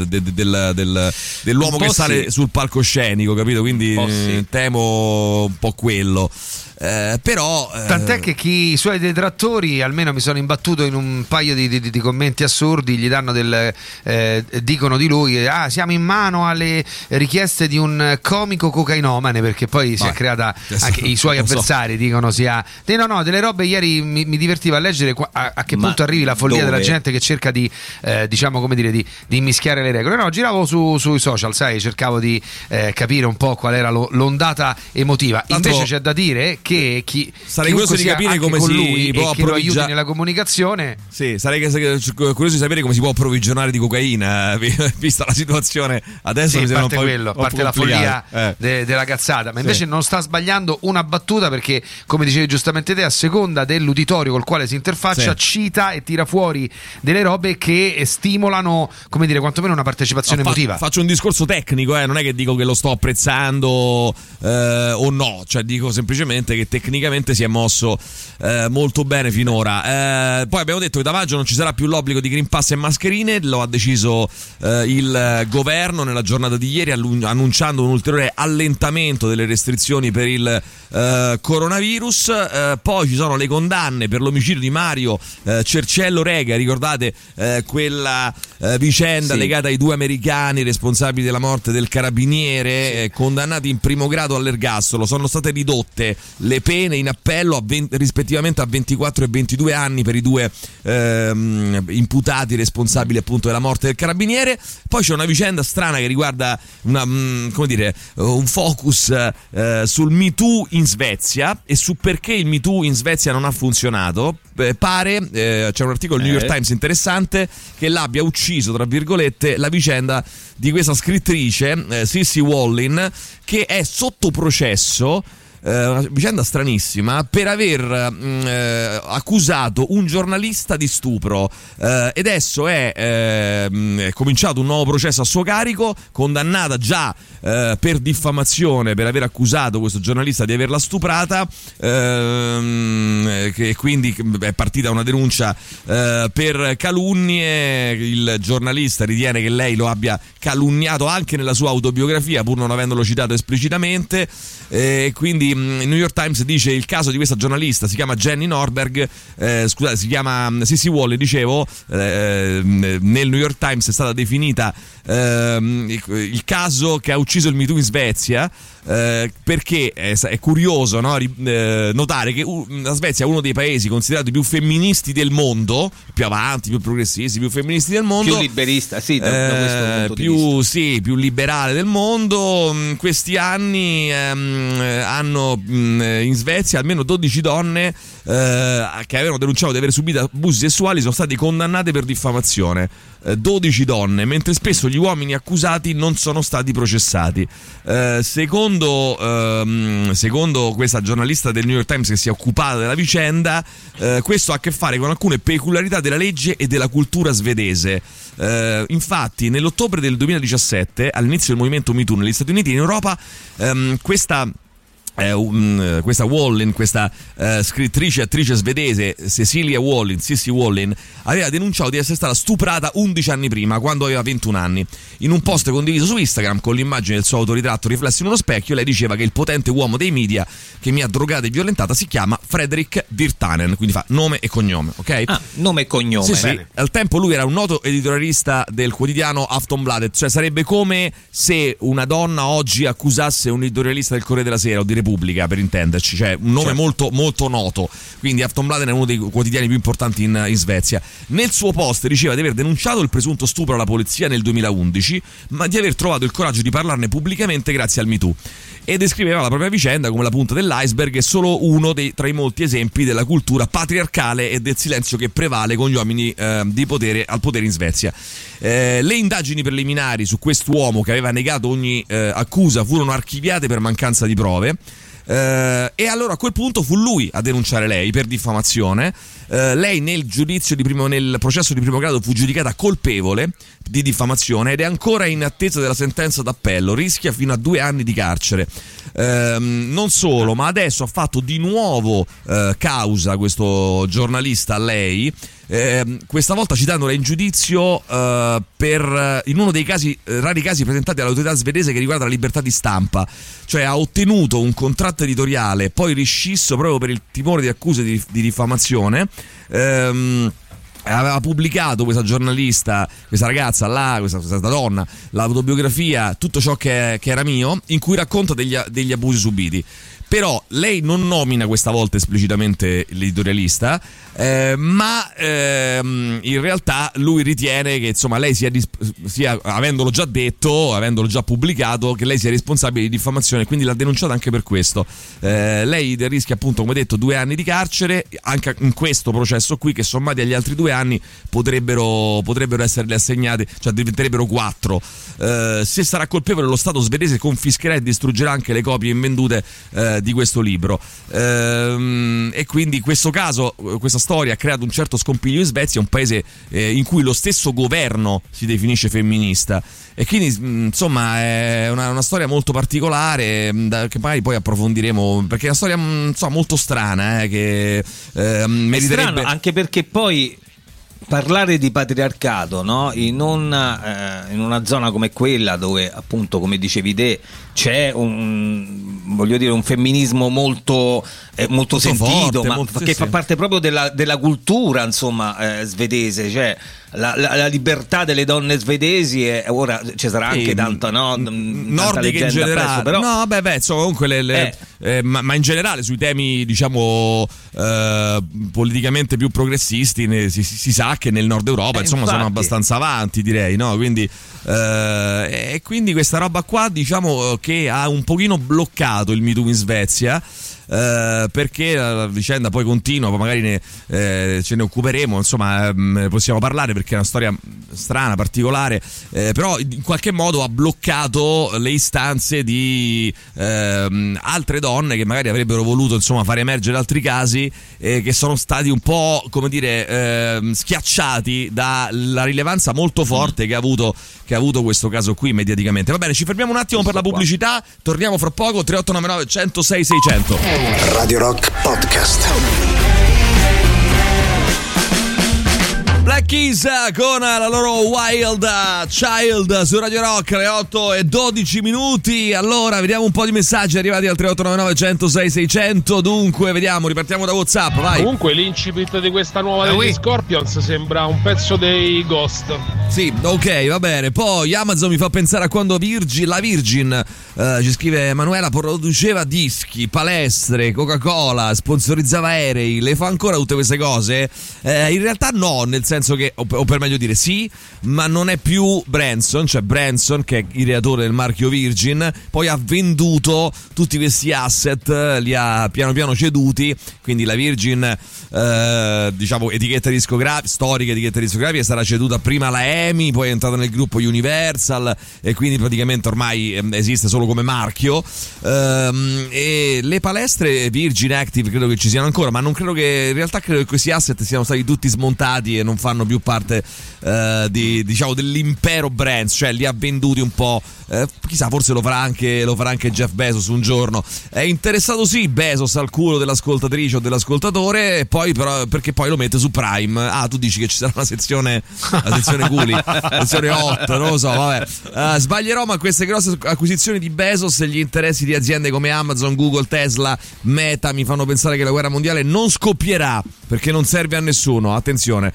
Speaker 3: dell'uomo che sale sul palcoscenico, capito? Quindi temo un po' quello. Però
Speaker 4: tant'è che i suoi detrattori, almeno mi sono imbattuto in un paio di commenti assurdi, gli danno dicono di lui siamo in mano alle richieste di un comico cocainomane, perché poi si è creata anche i suoi avversari dicono delle robe. Ieri mi divertiva a leggere a che punto arrivi la follia della gente che cerca di diciamo, come dire, di immischiare le regole. No, giravo sui social, sai, cercavo di capire un po' qual era l'ondata emotiva. Invece c'è da dire che
Speaker 3: sarei curioso di capire come si può
Speaker 4: che lo aiuti nella comunicazione.
Speaker 3: Sì, sarei curioso di sapere come si può approvvigionare di cocaina, vista la situazione adesso.
Speaker 4: Sì, parte quello, parte la follia della cazzata, ma invece non sta sbagliando una battuta, perché come dicevi giustamente te, a seconda dell'uditorio col quale si interfaccia cita e tira fuori delle robe che stimolano, come dire, quantomeno una partecipazione emotiva.
Speaker 3: Faccio un discorso tecnico, non è che dico che lo sto apprezzando o no, cioè dico semplicemente che tecnicamente si è mosso molto bene finora. Poi abbiamo detto che da maggio non ci sarà più l'obbligo di Green Pass e mascherine, lo ha deciso il governo nella giornata di ieri, annunciando un ulteriore allentamento delle restrizioni per il coronavirus. Poi ci sono le condanne per l'omicidio di Mario Cerciello Rega, ricordate quella vicenda legata ai 2 americani responsabili della morte del carabiniere, condannati in primo grado all'ergastolo. Sono state ridotte le pene in appello rispettivamente a 24 e 22 anni per i 2 imputati responsabili appunto della morte del carabiniere. Poi c'è una vicenda strana che riguarda un focus sul Me Too in Svezia e su perché il Me Too in Svezia non ha funzionato. Pare, c'è un articolo del New York Times interessante che l'abbia ucciso, tra virgolette, la vicenda di questa scrittrice Cissie Wallin, che è sotto processo, una vicenda stranissima, per aver accusato un giornalista di stupro, e adesso è cominciato un nuovo processo a suo carico, condannata già per diffamazione per aver accusato questo giornalista di averla stuprata, che quindi è partita una denuncia per calunnie. Il giornalista ritiene che lei lo abbia calunniato anche nella sua autobiografia, pur non avendolo citato esplicitamente, e quindi il New York Times dice: il caso di questa giornalista si chiama Jenny Norberg, si chiama Cissie Wallin, dicevo, nel New York Times è stata definita il caso che ha ucciso il Me Too in Svezia, perché è curioso, no, notare che la Svezia è uno dei paesi considerati più femministi del mondo, più avanti, più progressisti, più femministi del mondo,
Speaker 6: più liberista, sì, da questo punto di vista.
Speaker 3: Più liberale del mondo. In questi anni hanno in Svezia almeno 12 donne che avevano denunciato di aver subito abusi sessuali sono state condannate per diffamazione. 12 donne, mentre spesso gli uomini accusati non sono stati processati. Secondo questa giornalista del New York Times che si è occupata della vicenda, questo ha a che fare con alcune peculiarità della legge e della cultura svedese. Infatti nell'ottobre del 2017, all'inizio del movimento Me Too negli Stati Uniti e in Europa, questa Wallin, questa scrittrice e attrice svedese Cissie Wallin, aveva denunciato di essere stata stuprata 11 anni prima, quando aveva 21 anni. In un post condiviso su Instagram con l'immagine del suo autoritratto riflesso in uno specchio, lei diceva che il potente uomo dei media che mi ha drogata e violentata si chiama Fredrik Virtanen, quindi fa nome e cognome, ok?
Speaker 6: Nome e cognome.
Speaker 3: Sì. Al tempo lui era un noto editorialista del quotidiano Aftonbladet, cioè sarebbe come se una donna oggi accusasse un editorialista del Corriere della Sera o di Repubblica, per intenderci, cioè un nome molto molto noto. Quindi Aftonbladet è uno dei quotidiani più importanti in Svezia. Nel suo post diceva di aver denunciato il presunto stupro alla polizia nel 2011, ma di aver trovato il coraggio di parlarne pubblicamente grazie al Me Too, e descriveva la propria vicenda come la punta dell'iceberg e solo uno tra i molti esempi della cultura patriarcale e del silenzio che prevale con gli uomini di potere al potere in Svezia. Le indagini preliminari su quest'uomo, che aveva negato ogni accusa, furono archiviate per mancanza di prove. E allora a quel punto fu lui a denunciare lei per diffamazione. Lei nel processo di primo grado fu giudicata colpevole di diffamazione ed è ancora in attesa della sentenza d'appello, rischia fino a 2 anni di carcere. Non solo, ma adesso ha fatto di nuovo causa questo giornalista a lei, questa volta citandola in giudizio in uno dei rari casi presentati all'autorità svedese che riguarda la libertà di stampa, cioè ha ottenuto un contratto editoriale poi riscisso proprio per il timore di accuse di diffamazione. Aveva pubblicato questa giornalista, questa ragazza, questa donna, l'autobiografia Tutto ciò che era mio, in cui racconta degli abusi subiti. Però lei non nomina questa volta esplicitamente l'editorialista, ma in realtà lui ritiene che insomma lei sia avendolo già detto, avendolo già pubblicato, che lei sia responsabile di diffamazione, quindi l'ha denunciata anche per questo. Lei rischia appunto, come detto, 2 anni di carcere anche in questo processo qui, che sommati agli altri 2 anni potrebbero esserle assegnate, cioè diventerebbero 4. Se sarà colpevole, lo Stato svedese confischerà e distruggerà anche le copie invendute di questo libro, e quindi questo caso, questa storia ha creato un certo scompiglio in Svezia, un paese in cui lo stesso governo si definisce femminista, e quindi insomma è una storia molto particolare che magari poi approfondiremo, perché è una storia molto strana, che meriterebbe,
Speaker 6: strano, anche perché poi parlare di patriarcato, no? In una zona come quella dove appunto, come dicevi te, c'è un femminismo molto sentito,
Speaker 3: forte,
Speaker 6: che fa parte proprio della cultura, insomma, svedese, cioè la libertà delle donne svedesi, e ora ci sarà anche tanta
Speaker 3: nordiche in generale,
Speaker 6: però
Speaker 3: insomma, comunque ma in generale sui temi, diciamo, politicamente più progressisti si sa che nel nord Europa insomma sono abbastanza avanti, direi, no? Quindi e quindi questa roba qua, diciamo, che ha un pochino bloccato il Me Too in Svezia, perché la vicenda poi continua, poi magari ce ne occuperemo, insomma, possiamo parlare perché è una storia strana, particolare, però in qualche modo ha bloccato le istanze di altre donne che magari avrebbero voluto, insomma, fare emergere altri casi, che sono stati un po', come dire, schiacciati dalla rilevanza molto forte che ha avuto questo caso qui mediaticamente. Va bene, ci fermiamo un attimo per la pubblicità, torniamo fra poco. 3899 106 600
Speaker 1: Radio Rock Podcast.
Speaker 3: Black Keys con la loro Wild Child su Radio Rock, alle 8:12. Allora, vediamo un po' di messaggi arrivati al 3899 106 600. Dunque, vediamo, ripartiamo da WhatsApp, vai.
Speaker 13: Comunque l'incipit di questa nuova degli Scorpions sembra un pezzo dei Ghost.
Speaker 3: Sì, ok, va bene. Poi Amazon mi fa pensare a quando la Virgin, ci scrive Emanuela, produceva dischi, palestre, Coca-Cola, sponsorizzava aerei. Le fa ancora tutte queste cose? In realtà no, nel senso che, o per meglio dire sì, ma non è più Branson, cioè Branson, che è ideatore del marchio Virgin, poi ha venduto tutti questi asset, li ha piano piano ceduti, quindi la Virgin, diciamo, etichetta discografica, storica etichetta discografica, sarà ceduta prima alla EMI, poi è entrata nel gruppo Universal, e quindi praticamente ormai esiste solo come marchio, e le palestre Virgin Active credo che ci siano ancora, ma non credo che, in realtà credo che questi asset siano stati tutti smontati e non fanno più parte diciamo dell'impero Brands, cioè li ha venduti un po', chissà, forse lo farà anche Jeff Bezos un giorno. È interessato sì Bezos al culo dell'ascoltatrice o dell'ascoltatore, e poi però perché poi lo mette su Prime. Tu dici che ci sarà una sezione culi, sezione 8, non lo so, vabbè. Sbaglierò, ma queste grosse acquisizioni di Bezos e gli interessi di aziende come Amazon, Google, Tesla, Meta mi fanno pensare che la guerra mondiale non scoppierà, perché non serve a nessuno, attenzione.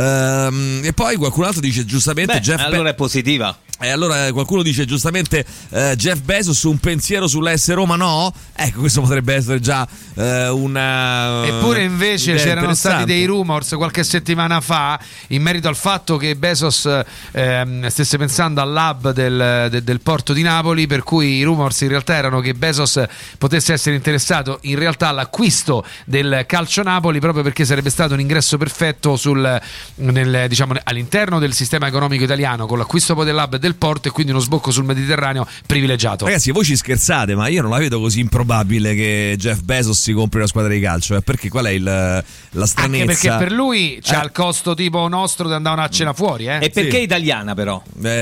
Speaker 3: E poi qualcun altro dice giustamente
Speaker 6: allora è positiva.
Speaker 3: E allora qualcuno dice giustamente Jeff Bezos, un pensiero sull'AS Roma, no? Ecco, questo potrebbe essere già una...
Speaker 4: Eppure invece c'erano stati dei rumors qualche settimana fa in merito al fatto che Bezos stesse pensando all'hub del porto di Napoli, per cui i rumors in realtà erano che Bezos potesse essere interessato in realtà all'acquisto del Calcio Napoli, proprio perché sarebbe stato un ingresso perfetto diciamo, all'interno del sistema economico italiano, con l'acquisto poi dell'hub del del porto, e quindi uno sbocco sul Mediterraneo privilegiato.
Speaker 3: Ragazzi, voi ci scherzate, ma io non la vedo così improbabile che Jeff Bezos si compri una squadra di calcio, perché qual è la stranezza?
Speaker 4: Anche perché per lui c'ha il costo tipo nostro di andare a una cena fuori,
Speaker 6: E perché italiana però?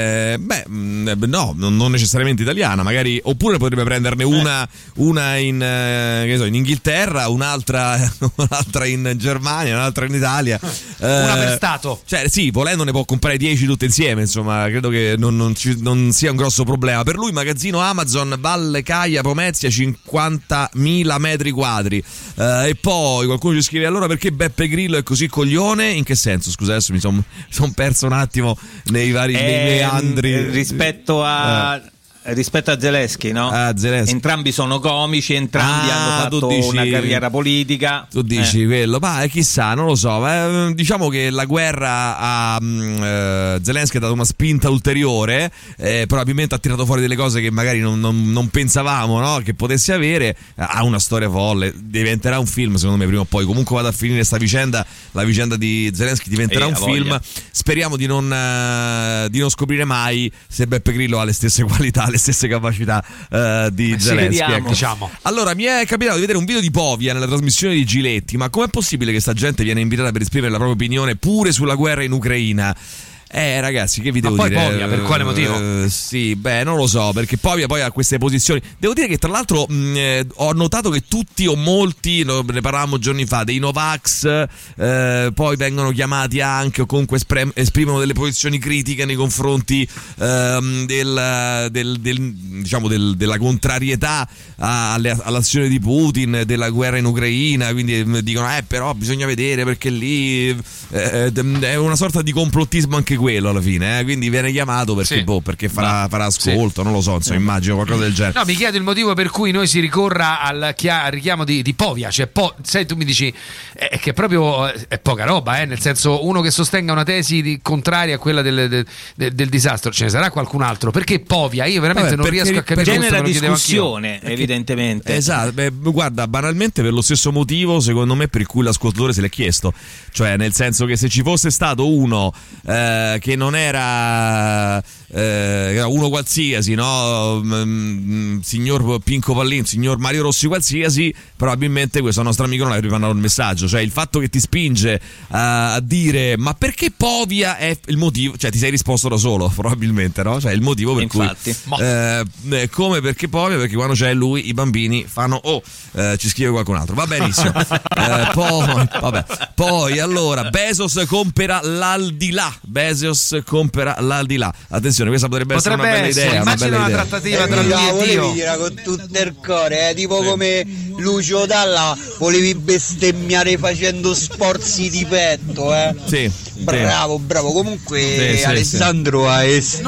Speaker 3: No, non necessariamente italiana, magari, oppure potrebbe prenderne una in Inghilterra, un'altra in Germania, un'altra in Italia,
Speaker 4: una per stato.
Speaker 3: Cioè, sì, volendo ne può comprare 10 tutte insieme, insomma, credo che non sia un grosso problema. Per lui magazzino Amazon, Valle Caia, Pomezia, 50.000 metri quadri. E poi qualcuno ci scrive: allora perché Beppe Grillo è così coglione? In che senso? Scusa, adesso mi son perso un attimo nei vari meandri
Speaker 6: rispetto a Zelensky, no?
Speaker 3: Zelensky.
Speaker 6: Entrambi sono comici, entrambi hanno fatto una carriera politica.
Speaker 3: Tu dici quello, ma chissà, non lo so. Diciamo che la guerra a Zelensky ha dato una spinta ulteriore, probabilmente ha tirato fuori delle cose che magari non pensavamo, no? Che potesse avere. Ha una storia folle, diventerà un film secondo me prima o poi. Comunque vada a finire sta vicenda, la vicenda di Zelensky diventerà un film. Speriamo di non scoprire mai se Beppe Grillo ha le stesse qualità, le stesse capacità di Zelensky, ecco.
Speaker 4: Diciamo.
Speaker 3: Allora, mi è capitato di vedere un video di Povia nella trasmissione di Giletti. Ma com'è possibile che sta gente viene invitata per esprimere la propria opinione pure sulla guerra in Ucraina? Ragazzi, che vi devo dire?
Speaker 4: Povia, per quale motivo?
Speaker 3: Sì, non lo so, perché Povia poi ha queste posizioni. Devo dire che tra l'altro ho notato che tutti o molti, ne parlavamo giorni fa, dei Novax poi vengono chiamati anche, o comunque esprimono delle posizioni critiche nei confronti della contrarietà all'azione di Putin, della guerra in Ucraina. Quindi dicono però bisogna vedere, perché lì è una sorta di complottismo anche quello alla fine, quindi viene chiamato perché, perché farà ascolto, non lo so, insomma, immagino qualcosa del genere.
Speaker 4: No, mi chiedo il motivo per cui noi si ricorra al richiamo di Povia, cioè sai, tu mi dici che proprio è poca roba, nel senso, uno che sostenga una tesi contraria a quella del disastro, ce ne sarà qualcun altro, perché Povia? Io veramente non riesco a capire.
Speaker 6: Genera discussione, evidentemente.
Speaker 3: Esatto, guarda, banalmente per lo stesso motivo, secondo me, per cui l'ascoltatore se l'è chiesto, cioè nel senso che se ci fosse stato uno che non era uno qualsiasi, no? Signor Pinco Pallin, signor Mario Rossi qualsiasi, probabilmente questo nostro amico non avrebbe mandato il messaggio. Cioè il fatto che ti spinge a dire ma perché Povia è il motivo, cioè ti sei risposto da solo probabilmente, no? Cioè il motivo per
Speaker 6: infatti
Speaker 3: cui come perché Povia? Perché quando c'è lui i bambini fanno ci scrive qualcun altro, va benissimo. Poi allora Bezos compra l'aldilà. Attenzione, questa potrebbe essere una bella idea.
Speaker 4: Immagina una trattativa tra lui e Dio.
Speaker 14: Volevi dire con tutto il cuore, tipo come Lucio Dalla, volevi bestemmiare facendo sforzi di petto,
Speaker 3: Sì.
Speaker 14: Bravo. Comunque Alessandro ha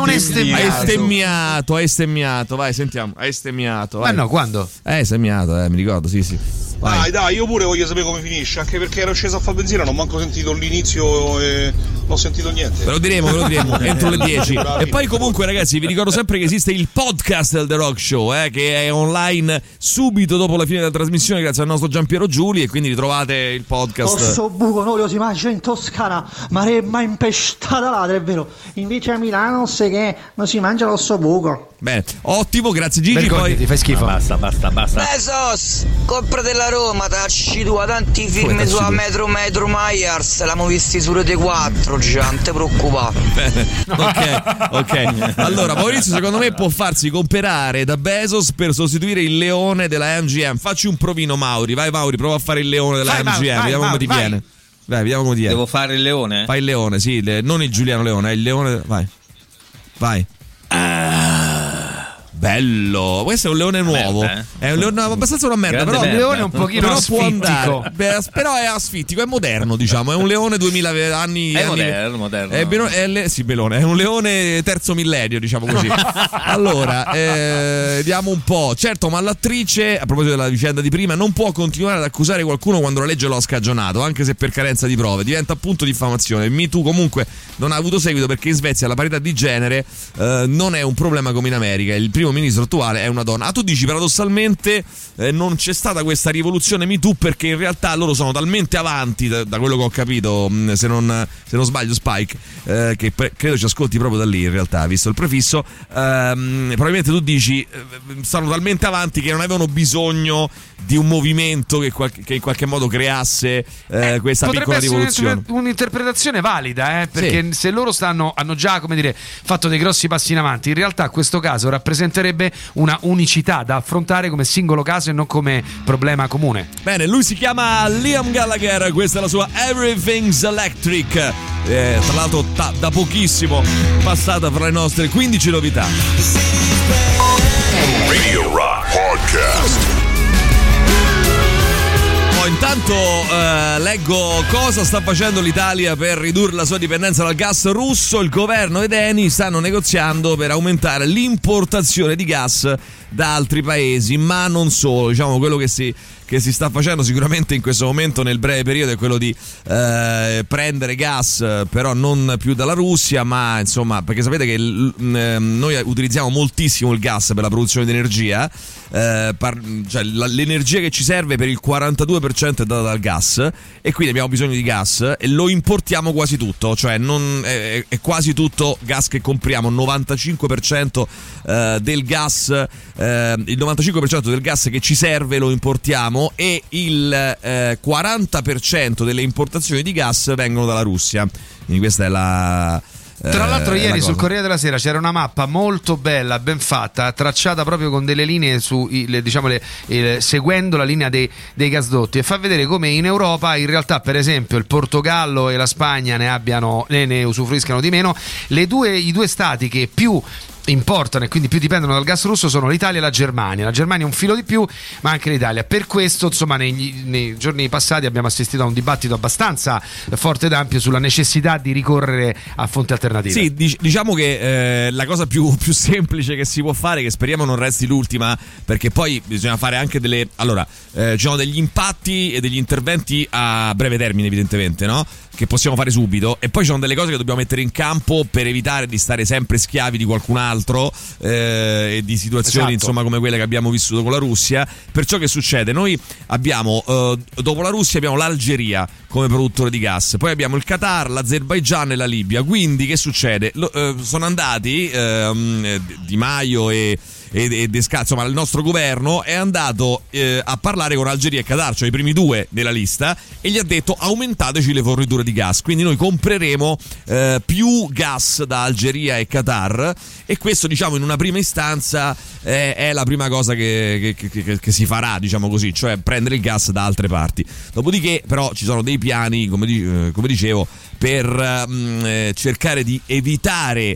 Speaker 3: estemmiato. Vai, sentiamo. Ha estemmiato.
Speaker 4: Ma no, quando?
Speaker 3: Estemmiato, mi ricordo, sì.
Speaker 12: Dai, io pure voglio sapere come finisce, anche perché ero sceso a fare benzina, non ho manco sentito l'inizio e non ho sentito niente.
Speaker 3: Ve lo diremo entro le 10. E poi comunque, ragazzi, vi ricordo sempre che esiste il podcast del The Rock Show, che è online subito dopo la fine della trasmissione, grazie al nostro Giampiero Giuli, e quindi ritrovate il podcast.
Speaker 15: Osso buco, noi lo si mangia in Toscana, ma remma impestata là, è vero. Invece a Milano non si mangia l'osso buco.
Speaker 3: Bene, ottimo, grazie Gigi. Poi
Speaker 4: ti fai schifo.
Speaker 6: Basta.
Speaker 7: Bezos, compra della Roma, tacci tu tanti film su Metro Myers, l'abbiamo visti su Rete 4, già, non ti preoccupare.
Speaker 3: Bene, ok. Allora, Maurizio secondo me può farsi comprare da Bezos per sostituire il leone della MGM. Facci un provino, Mauri. Vai, Mauri, prova a fare il leone della MGM, vediamo come ti viene. Vai, vediamo come ti viene.
Speaker 6: Devo fare il leone?
Speaker 3: Fai il leone, sì, non il Giuliano Leone, è il leone. Vai. Bello, questo è un leone nuovo. È un leone abbastanza una merda, però
Speaker 4: il leone è un pochino asfittico.
Speaker 3: Però è asfittico, è moderno, diciamo. È un leone 2000 anni.
Speaker 6: È moderno.
Speaker 3: Sì, Belone, è un leone terzo millennio, diciamo così. Allora, vediamo un po'. Certo, ma l'attrice, a proposito della vicenda di prima, non può continuare ad accusare qualcuno quando la legge lo ha scagionato, anche se per carenza di prove. Diventa appunto diffamazione. Me Too comunque non ha avuto seguito perché in Svezia la parità di genere non è un problema come in America. Il primo primo ministro attuale è una donna. Tu dici paradossalmente non c'è stata questa rivoluzione Me Too perché in realtà loro sono talmente avanti, da quello che ho capito, se non sbaglio Spike, che credo ci ascolti proprio da lì in realtà, visto il prefisso, probabilmente tu dici stanno talmente avanti che non avevano bisogno di un movimento che in qualche modo creasse questa piccola rivoluzione.
Speaker 4: Un'interpretazione valida, perché se loro hanno già, come dire, fatto dei grossi passi in avanti, in realtà questo caso rappresenterebbe una unicità da affrontare come singolo caso e non come problema comune.
Speaker 3: Bene, lui si chiama Liam Gallagher, questa è la sua Everything's Electric, tra l'altro da pochissimo passata fra le nostre 15 novità.
Speaker 2: Radio Rock Podcast.
Speaker 3: Intanto leggo cosa sta facendo l'Italia per ridurre la sua dipendenza dal gas russo. Il governo ed Eni stanno negoziando per aumentare l'importazione di gas da altri paesi, ma non solo. Diciamo, quello che si sta facendo sicuramente in questo momento nel breve periodo è quello di prendere gas, però non più dalla Russia, ma insomma, perché sapete che noi utilizziamo moltissimo il gas per la produzione di energia, cioè l'energia che ci serve per il 42% è data dal gas, e quindi abbiamo bisogno di gas e lo importiamo quasi tutto, cioè è quasi tutto gas che compriamo. 95% del gas, il 95% del gas che ci serve lo importiamo, e il 40% delle importazioni di gas vengono dalla Russia. Quindi questa è la...
Speaker 4: Tra l'altro ieri sul Corriere della Sera c'era una mappa molto bella, ben fatta, tracciata proprio con delle linee seguendo la linea dei gasdotti, e fa vedere come in Europa in realtà, per esempio, il Portogallo e la Spagna ne usufruiscano di meno. I due stati che più importano e quindi più dipendono dal gas russo sono l'Italia e la Germania. La Germania un filo di più, ma anche l'Italia. Per questo, insomma, nei giorni passati abbiamo assistito a un dibattito abbastanza forte ed ampio sulla necessità di ricorrere a fonti alternative.
Speaker 3: Sì, diciamo che la cosa più semplice che si può fare, che speriamo non resti l'ultima, perché poi bisogna fare anche ci sono degli impatti e degli interventi a breve termine, evidentemente, no? Che possiamo fare subito, e poi ci sono delle cose che dobbiamo mettere in campo per evitare di stare sempre schiavi di qualcun altro, e di situazioni, esatto, insomma, come quelle che abbiamo vissuto con la Russia. Perciò che succede? Noi abbiamo dopo la Russia abbiamo l'Algeria come produttore di gas, poi abbiamo il Qatar, l'Azerbaigian e la Libia. Quindi che succede? Sono andati Di Maio e insomma il nostro governo è andato a parlare con Algeria e Qatar, cioè i primi due della lista, e gli ha detto: aumentateci le forniture di gas. Quindi noi compreremo più gas da Algeria e Qatar, e questo, diciamo, in una prima istanza è la prima cosa che si farà, diciamo così, cioè prendere il gas da altre parti. Dopodiché però ci sono dei piani, come dicevo, per cercare di evitare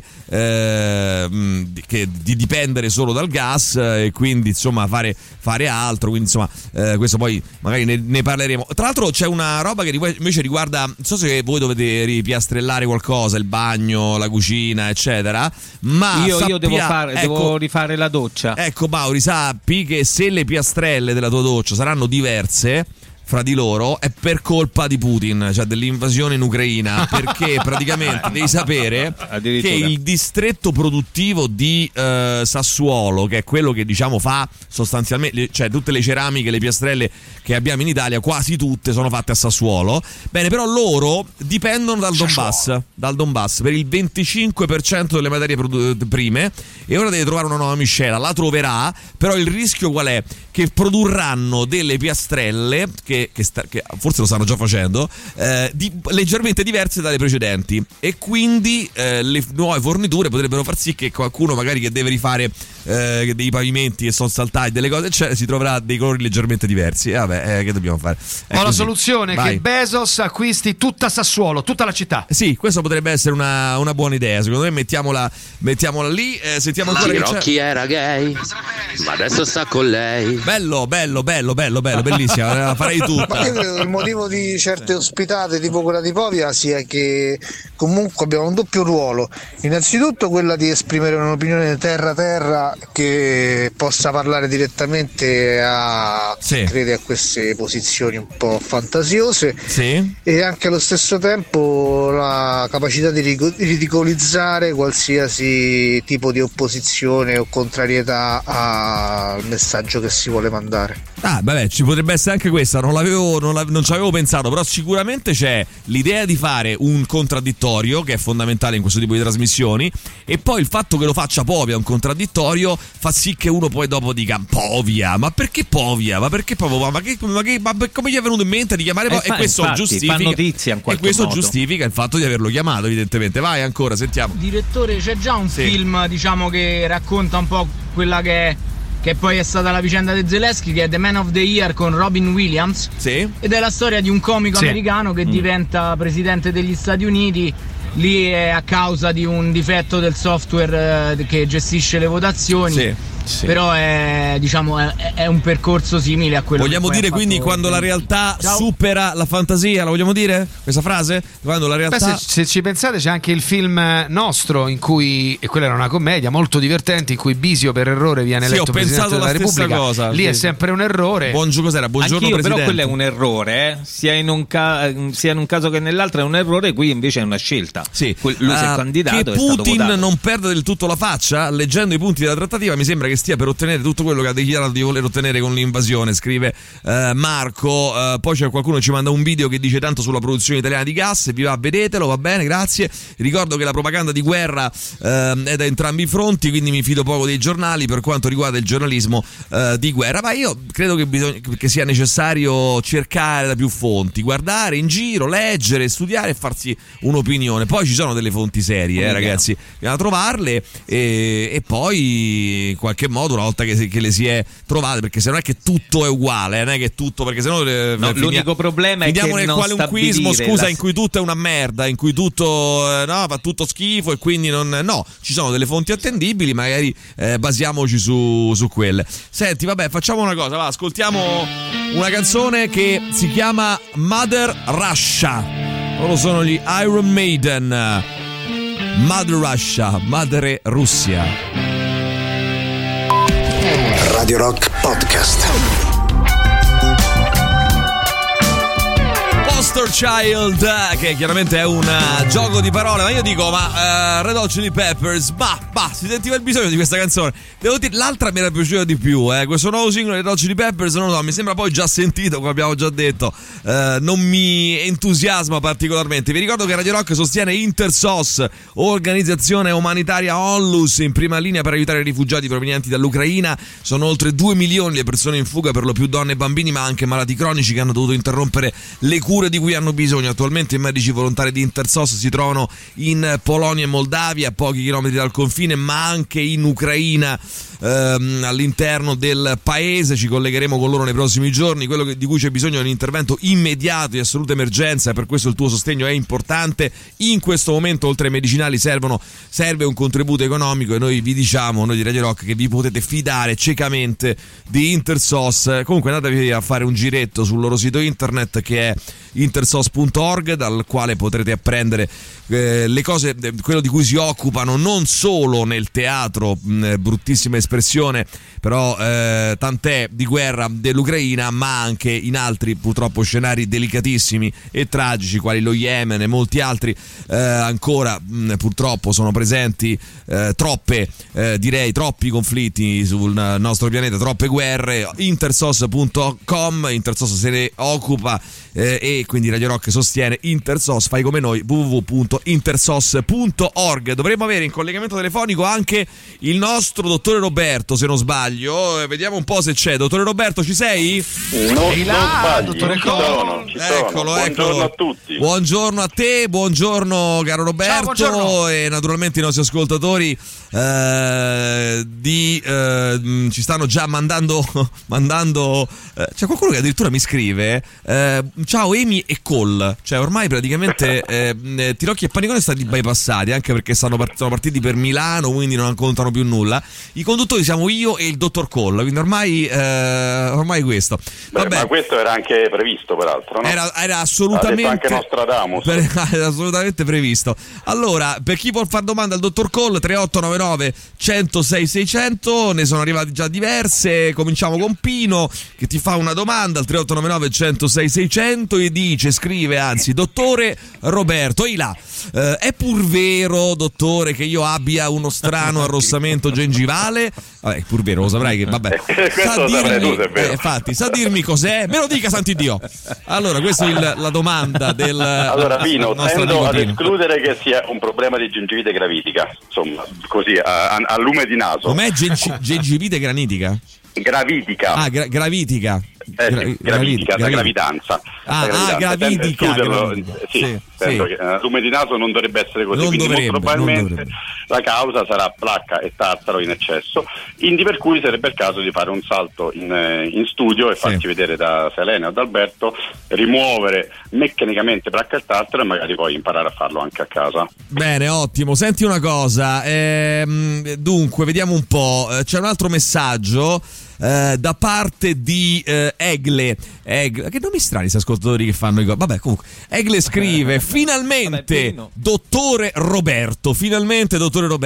Speaker 3: di dipendere solo dal gas, e quindi insomma fare altro. Quindi insomma questo poi magari ne parleremo. Tra l'altro c'è una roba che invece riguarda, non so se voi dovete ripiastrellare qualcosa, il bagno, la cucina, eccetera, ma
Speaker 6: io devo rifare la doccia.
Speaker 3: Ecco, Mauri, sappi che se le piastrelle della tua doccia saranno diverse fra di loro è per colpa di Putin, cioè dell'invasione in Ucraina, perché praticamente devi sapere che il distretto produttivo di Sassuolo, che è quello che, diciamo, fa sostanzialmente, cioè tutte le ceramiche, le piastrelle che abbiamo in Italia, quasi tutte sono fatte a Sassuolo. Bene, però loro dipendono dal Donbass per il 25% delle materie prime, e ora deve trovare una nuova miscela. La troverà, però il rischio qual è? Che produrranno delle piastrelle che forse lo stanno già facendo, leggermente diverse dalle precedenti, e quindi le nuove forniture potrebbero far sì che qualcuno magari che deve rifare dei pavimenti che sono saltati, delle cose eccetera, si troverà dei colori leggermente diversi. Vabbè, che dobbiamo fare?
Speaker 4: Ho la soluzione: vai. Che Bezos acquisti tutta Sassuolo, tutta la città.
Speaker 3: Sì, questo potrebbe essere una buona idea, secondo me. Mettiamola lì. Sentiamo ancora che
Speaker 16: Rocky era gay, ma adesso sta con lei.
Speaker 3: bello, bellissima, la farei tutta.
Speaker 16: Ma io credo che il motivo di certe ospitate tipo quella di Povia sia che comunque abbiamo un doppio ruolo. Innanzitutto quella di esprimere un'opinione terra che possa parlare direttamente a chi crede a queste posizioni un po' fantasiose, e anche allo stesso tempo la capacità di ridicolizzare qualsiasi tipo di opposizione o contrarietà al messaggio che si vuole mandare.
Speaker 3: Ci potrebbe essere anche questa, non ci avevo pensato, però sicuramente c'è l'idea di fare un contraddittorio che è fondamentale in questo tipo di trasmissioni, e poi il fatto che lo faccia Povia un contraddittorio fa sì che uno poi dopo dica Povia, ma perché Povia? Ma perché Povia? Ma come gli è venuto in mente di chiamare Povia? E questo giustifica,
Speaker 6: fa notizia in qualche modo.
Speaker 3: Giustifica il fatto di averlo chiamato, evidentemente. Vai ancora, sentiamo.
Speaker 11: Direttore, c'è già un film, diciamo, che racconta un po' quella che poi è stata la vicenda di Zelensky, che è The Man of the Year con Robin Williams, ed è la storia di un comico americano che diventa presidente degli Stati Uniti. Lì è a causa di un difetto del software che gestisce le votazioni. Però è un percorso simile a quello.
Speaker 3: Vogliamo dire quindi quando la realtà supera la fantasia? La vogliamo dire questa frase? Quando la realtà.
Speaker 4: Se ci pensate, c'è anche il film nostro in cui, e quella era una commedia molto divertente, in cui Bisio per errore viene eletto presidente della Repubblica.
Speaker 3: Cosa.
Speaker 4: Lì è sempre un errore.
Speaker 3: Buongiorno Presidente.
Speaker 6: Però quello è un errore, sia in un caso che nell'altro è un errore, qui invece è una scelta. Lui si è candidato.
Speaker 3: Che Putin non perda del tutto la faccia, leggendo i punti della trattativa mi sembra che stia per ottenere tutto quello che ha dichiarato di voler ottenere con l'invasione, scrive Marco. Poi c'è qualcuno che ci manda un video che dice tanto sulla produzione italiana di gas, vi va, vedetelo, va bene, grazie. Ricordo che la propaganda di guerra è da entrambi i fronti, quindi mi fido poco dei giornali per quanto riguarda il giornalismo di guerra, ma io credo che sia necessario cercare da più fonti, guardare in giro, leggere, studiare e farsi un'opinione. Poi ci sono delle fonti serie, ragazzi, bisogna trovarle e poi in qualche modo, una volta che le si è trovate, perché se non è che tutto è uguale, non è che tutto, perché se no
Speaker 6: l'unico problema è che
Speaker 3: nel qualunquismo, in cui tutto è una merda, in cui tutto fa tutto schifo, e quindi ci sono delle fonti attendibili, magari basiamoci su quelle. Senti, vabbè, facciamo una cosa, ascoltiamo una canzone che si chiama Mother Russia. Loro sono gli Iron Maiden. Mother Russia, Madre Russia.
Speaker 1: Radio Rock Podcast.
Speaker 3: Poster Child, che chiaramente è un gioco di parole, ma io dico, Red Hot Chili Peppers, si sentiva il bisogno di questa canzone. Devo dire, l'altra mi era piaciuta di più, questo nuovo singolo di Red Hot Chili Peppers, non lo so, mi sembra poi già sentito, come abbiamo già detto, non mi entusiasma particolarmente. Vi ricordo che Radio Rock sostiene Intersos, organizzazione umanitaria Onlus, in prima linea per aiutare i rifugiati provenienti dall'Ucraina. Sono oltre 2 milioni le persone in fuga, per lo più donne e bambini, ma anche malati cronici che hanno dovuto interrompere le cure di cui hanno bisogno. Attualmente i medici volontari di Intersos si trovano in Polonia e Moldavia, a pochi chilometri dal confine, ma anche in Ucraina, all'interno del paese. Ci collegheremo con loro nei prossimi giorni. Quello di cui c'è bisogno è un intervento immediato, di assoluta emergenza, e per questo il tuo sostegno è importante. In questo momento, oltre ai medicinali, serve un contributo economico, e noi vi diciamo, noi di Radio Rock, che vi potete fidare ciecamente di Intersos. Comunque andatevi a fare un giretto sul loro sito internet, che è intersos.org, dal quale potrete apprendere le cose, quello di cui si occupano, non solo nel teatro, bruttissima espressione, però tant'è, di guerra dell'Ucraina, ma anche in altri purtroppo scenari delicatissimi e tragici, quali lo Yemen e molti altri. Ancora purtroppo sono presenti troppi conflitti sul nostro pianeta, troppe guerre. Intersos.com, Intersos se ne occupa, e quindi Radio Rock sostiene Intersos. Fai come noi, www.intersos.org. Dovremmo avere in collegamento telefonico anche il nostro dottore Roberto, se non sbaglio. Vediamo un po' se c'è. Dottore Roberto, ci sei?
Speaker 17: Non sbaglio,
Speaker 3: dottore
Speaker 17: ci sono. Buongiorno a tutti.
Speaker 3: Buongiorno a te, buongiorno caro Roberto.
Speaker 4: Ciao, buongiorno.
Speaker 3: E naturalmente i nostri ascoltatori ci stanno già mandando c'è qualcuno che addirittura mi scrive ciao Amy e Cole, cioè ormai praticamente Tirocchi e Panicone sono stati bypassati, anche perché sono partiti per Milano, quindi non contano più nulla. I conduttori dottori siamo io e il dottor Cole, quindi ormai questo. Vabbè.
Speaker 17: Ma questo era anche previsto, peraltro, no?
Speaker 3: Era assolutamente
Speaker 17: anche Nostradamus.
Speaker 3: Era assolutamente previsto. Allora, per chi può fare domanda al dottor Cole, 3899 106 600, ne sono arrivate già diverse. Cominciamo con Pino che ti fa una domanda al 3899 106 600 e scrive anzi: dottore Roberto, ehi là, è pur vero, dottore, che io abbia uno strano arrossamento gengivale? Vabbè, pur vero, lo saprai che vabbè. Infatti, sa dirmi cos'è? Me lo dica, santi Dio. Allora, questa è la domanda del.
Speaker 17: Allora, Pino, tendo ad escludere che sia un problema di gengivite gravidica, insomma, così a lume di naso.
Speaker 3: Com'è gengivite granitica?
Speaker 17: Gravidica.
Speaker 3: Ah, gravitica.
Speaker 17: Gravidica, da gravidanza.
Speaker 3: Gravidica.
Speaker 17: Sì. Che lume di naso non dovrebbe essere così, quindi molto probabilmente la causa sarà placca e tartaro in eccesso, indi per cui sarebbe il caso di fare un salto in studio e farci vedere da Selene o da Alberto, rimuovere meccanicamente placca e tartaro e magari poi imparare a farlo anche a casa.
Speaker 3: Bene, ottimo. Senti una cosa, dunque vediamo un po', c'è un altro messaggio da parte di Egle. Che nomi strani questi ascoltatori che fanno i vabbè, comunque Egle scrive: finalmente dottore Roberto, finalmente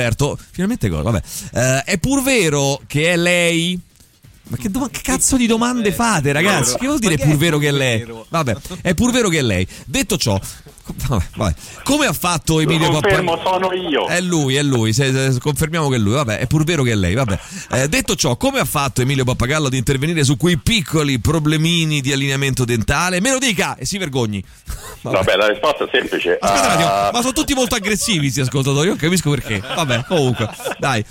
Speaker 3: cosa? Vabbè, è pur vero che è lei? Ma che cazzo di domande fate, ragazzi? Che vuol dire pur vero che è lei? Vabbè, è pur vero che è lei. Detto ciò, vabbè. Come ha fatto Emilio
Speaker 17: Pappagallo? Sono io.
Speaker 3: È lui. Se confermiamo che è lui, vabbè, è pur vero che è lei, vabbè. Detto ciò, come ha fatto Emilio Pappagallo ad intervenire su quei piccoli problemini di allineamento dentale? Me lo dica e si vergogni.
Speaker 17: Vabbè, la risposta è semplice.
Speaker 3: Aspetta un attimo, ma sono tutti molto aggressivi questi ascoltatori, io non capisco perché. Vabbè, comunque, dai.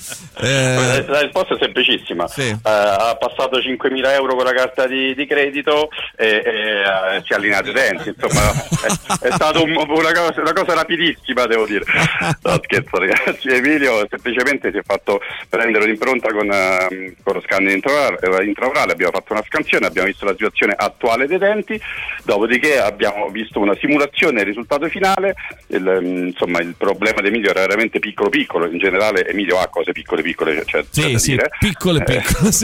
Speaker 17: La risposta è semplicissima. Sì. Ha passato 5.000 euro con la carta di credito e si è allineato i denti, insomma è stato una cosa rapidissima, devo dire. No, scherzo, ragazzi. Emilio semplicemente si è fatto prendere un'impronta con lo scanner intraorale, abbiamo fatto una scansione, abbiamo visto la situazione attuale dei denti, dopodiché abbiamo visto una simulazione del risultato finale. Insomma, il problema di Emilio era veramente piccolo, in generale Emilio ha cose piccole, cioè,
Speaker 3: sì, piccole. Sì.